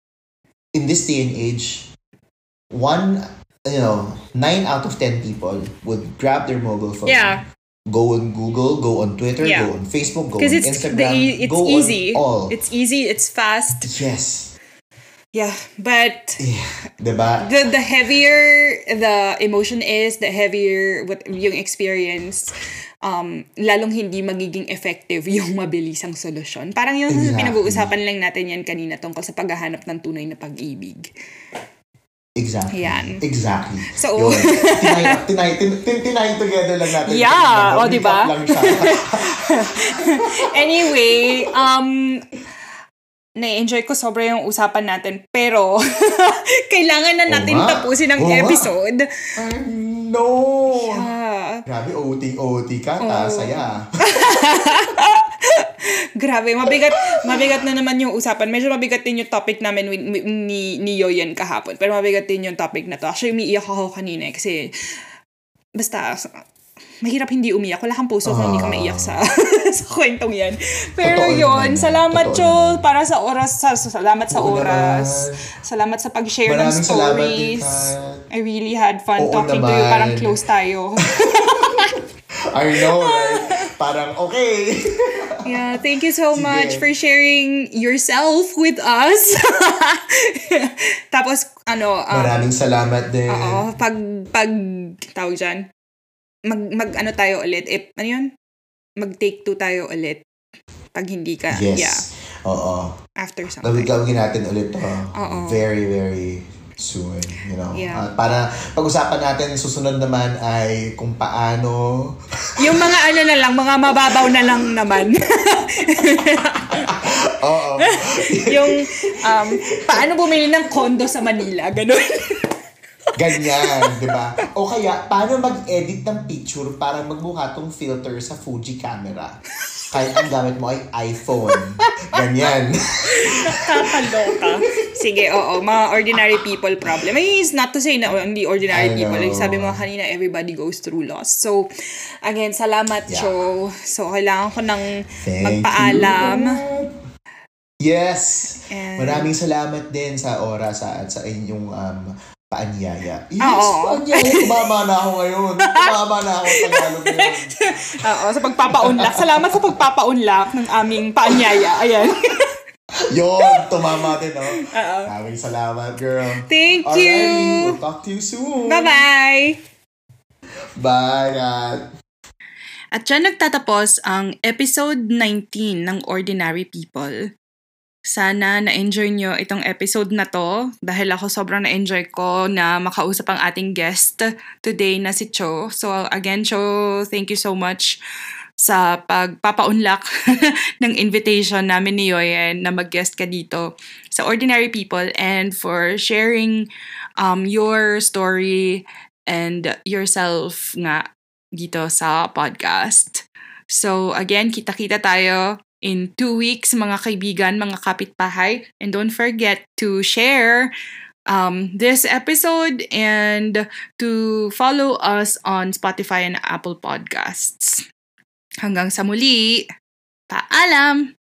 in this day and age, one, you know, nine out of ten people would grab their mobile phone. Yeah. Go on Google, go on Twitter, Yeah. go on Facebook, go on Because it's Instagram, the e- it's go easy. on all. It's easy. It's fast. Yes. Yeah. But Yeah. Diba? the the heavier the emotion is, the heavier what yung experience, um, lalong hindi magiging effective yung mabilisang solusyon. Parang yung Exactly. pinag-uusapan lang natin yan kanina tungkol sa paghahanap ng tunay na pag-ibig. Exactly. Yan. Exactly. So- Yun. tinay, tinay, tin, tin, tinay together lang natin. Yeah. Recap O, diba? lang siya. Anyway, um, na-enjoy ko sobra yung usapan natin. Pero, kailangan na natin Oo nga. tapusin ang Oo nga. episode. Ay, no! Ah, Grabe, O T O T ka, ta, Oo. saya. grabe, mabigat mabigat na naman yung usapan. Medyo mabigat din yung topic namin with, ni, ni Yoyen kahapon. Pero mabigat din yung topic na to. Actually, umiiyak ako kanina eh, kasi basta, mahirap hindi umiyak. Wala kang puso kung hindi ka maiyak sa sa kwentong yan. Pero Totoo yun, naman. salamat Totoo Cho naman. para sa oras. Sa, sa- salamat sa Oo oras. naman. Salamat sa pag-share ng Maraming salamat din, stories. Kat. I really had fun Oo talking to you. naman. Parang close tayo. I know, right? Parang, okay. Yeah, thank you so Sige. much for sharing yourself with us. Tapos, ano, um, Maraming salamat din. oo, pag, pag, tawag dyan, mag, mag, ano tayo ulit, eh, ano yun? Mag take two tayo ulit. Pag hindi ka, Yes. yeah, Oo. after Gawin, something. gawin natin ulit to. Oo. Very, very soon, you know. Yeah. Uh, para pag-usapan natin susunod naman ay kung paano Yung mga ano na lang, mga mababaw na lang naman. Oo. Yung um, paano bumili ng condo sa Manila, ganun. Ganyan, di ba? O kaya, paano mag-edit ng picture para magmukha tong filter sa Fuji camera? Kahit ang gamit mo ay iPhone. Ganyan. Nakakaloka. Sige, oo. Mga ordinary people problem. I mean, it's not to say na hindi ordinary I people. Like know. sabi mo kanina, everybody goes through loss. So, again, salamat, Yeah. Cho. So, kailangan ko ng Thank magpaalam. you. Yes. And- Maraming salamat din sa oras at sa inyong um, paanyaya. Yes, Oo. paanyaya. Tumama na ako ngayon. Tumama na ako sa Tagalog ngayon. Oo, sa pagpapaunlak. Salamat sa pagpapaunlak ng aming paanyaya. Ayan. Yun, tumama din, no? Oo. Maraming salamat, girl. Thank Alrighty, you. we'll talk to you soon. Bye-bye. Bye, God. At dyan nagtatapos ang episode nineteen ng Ordinary People. Sana na-enjoy nyo itong episode na to dahil ako sobrang na-enjoy ko na makausap ang ating guest today na si Cho. So again, Cho, thank you so much sa pagpapaunlak ng invitation namin ni Yoyen na mag-guest ka dito sa Ordinary People and for sharing um, your story and yourself nga dito sa podcast. So again, kita-kita tayo in two weeks, mga kaibigan, mga kapitbahay. And don't forget to share um, this episode and to follow us on Spotify and Apple Podcasts. Hanggang sa muli, paalam!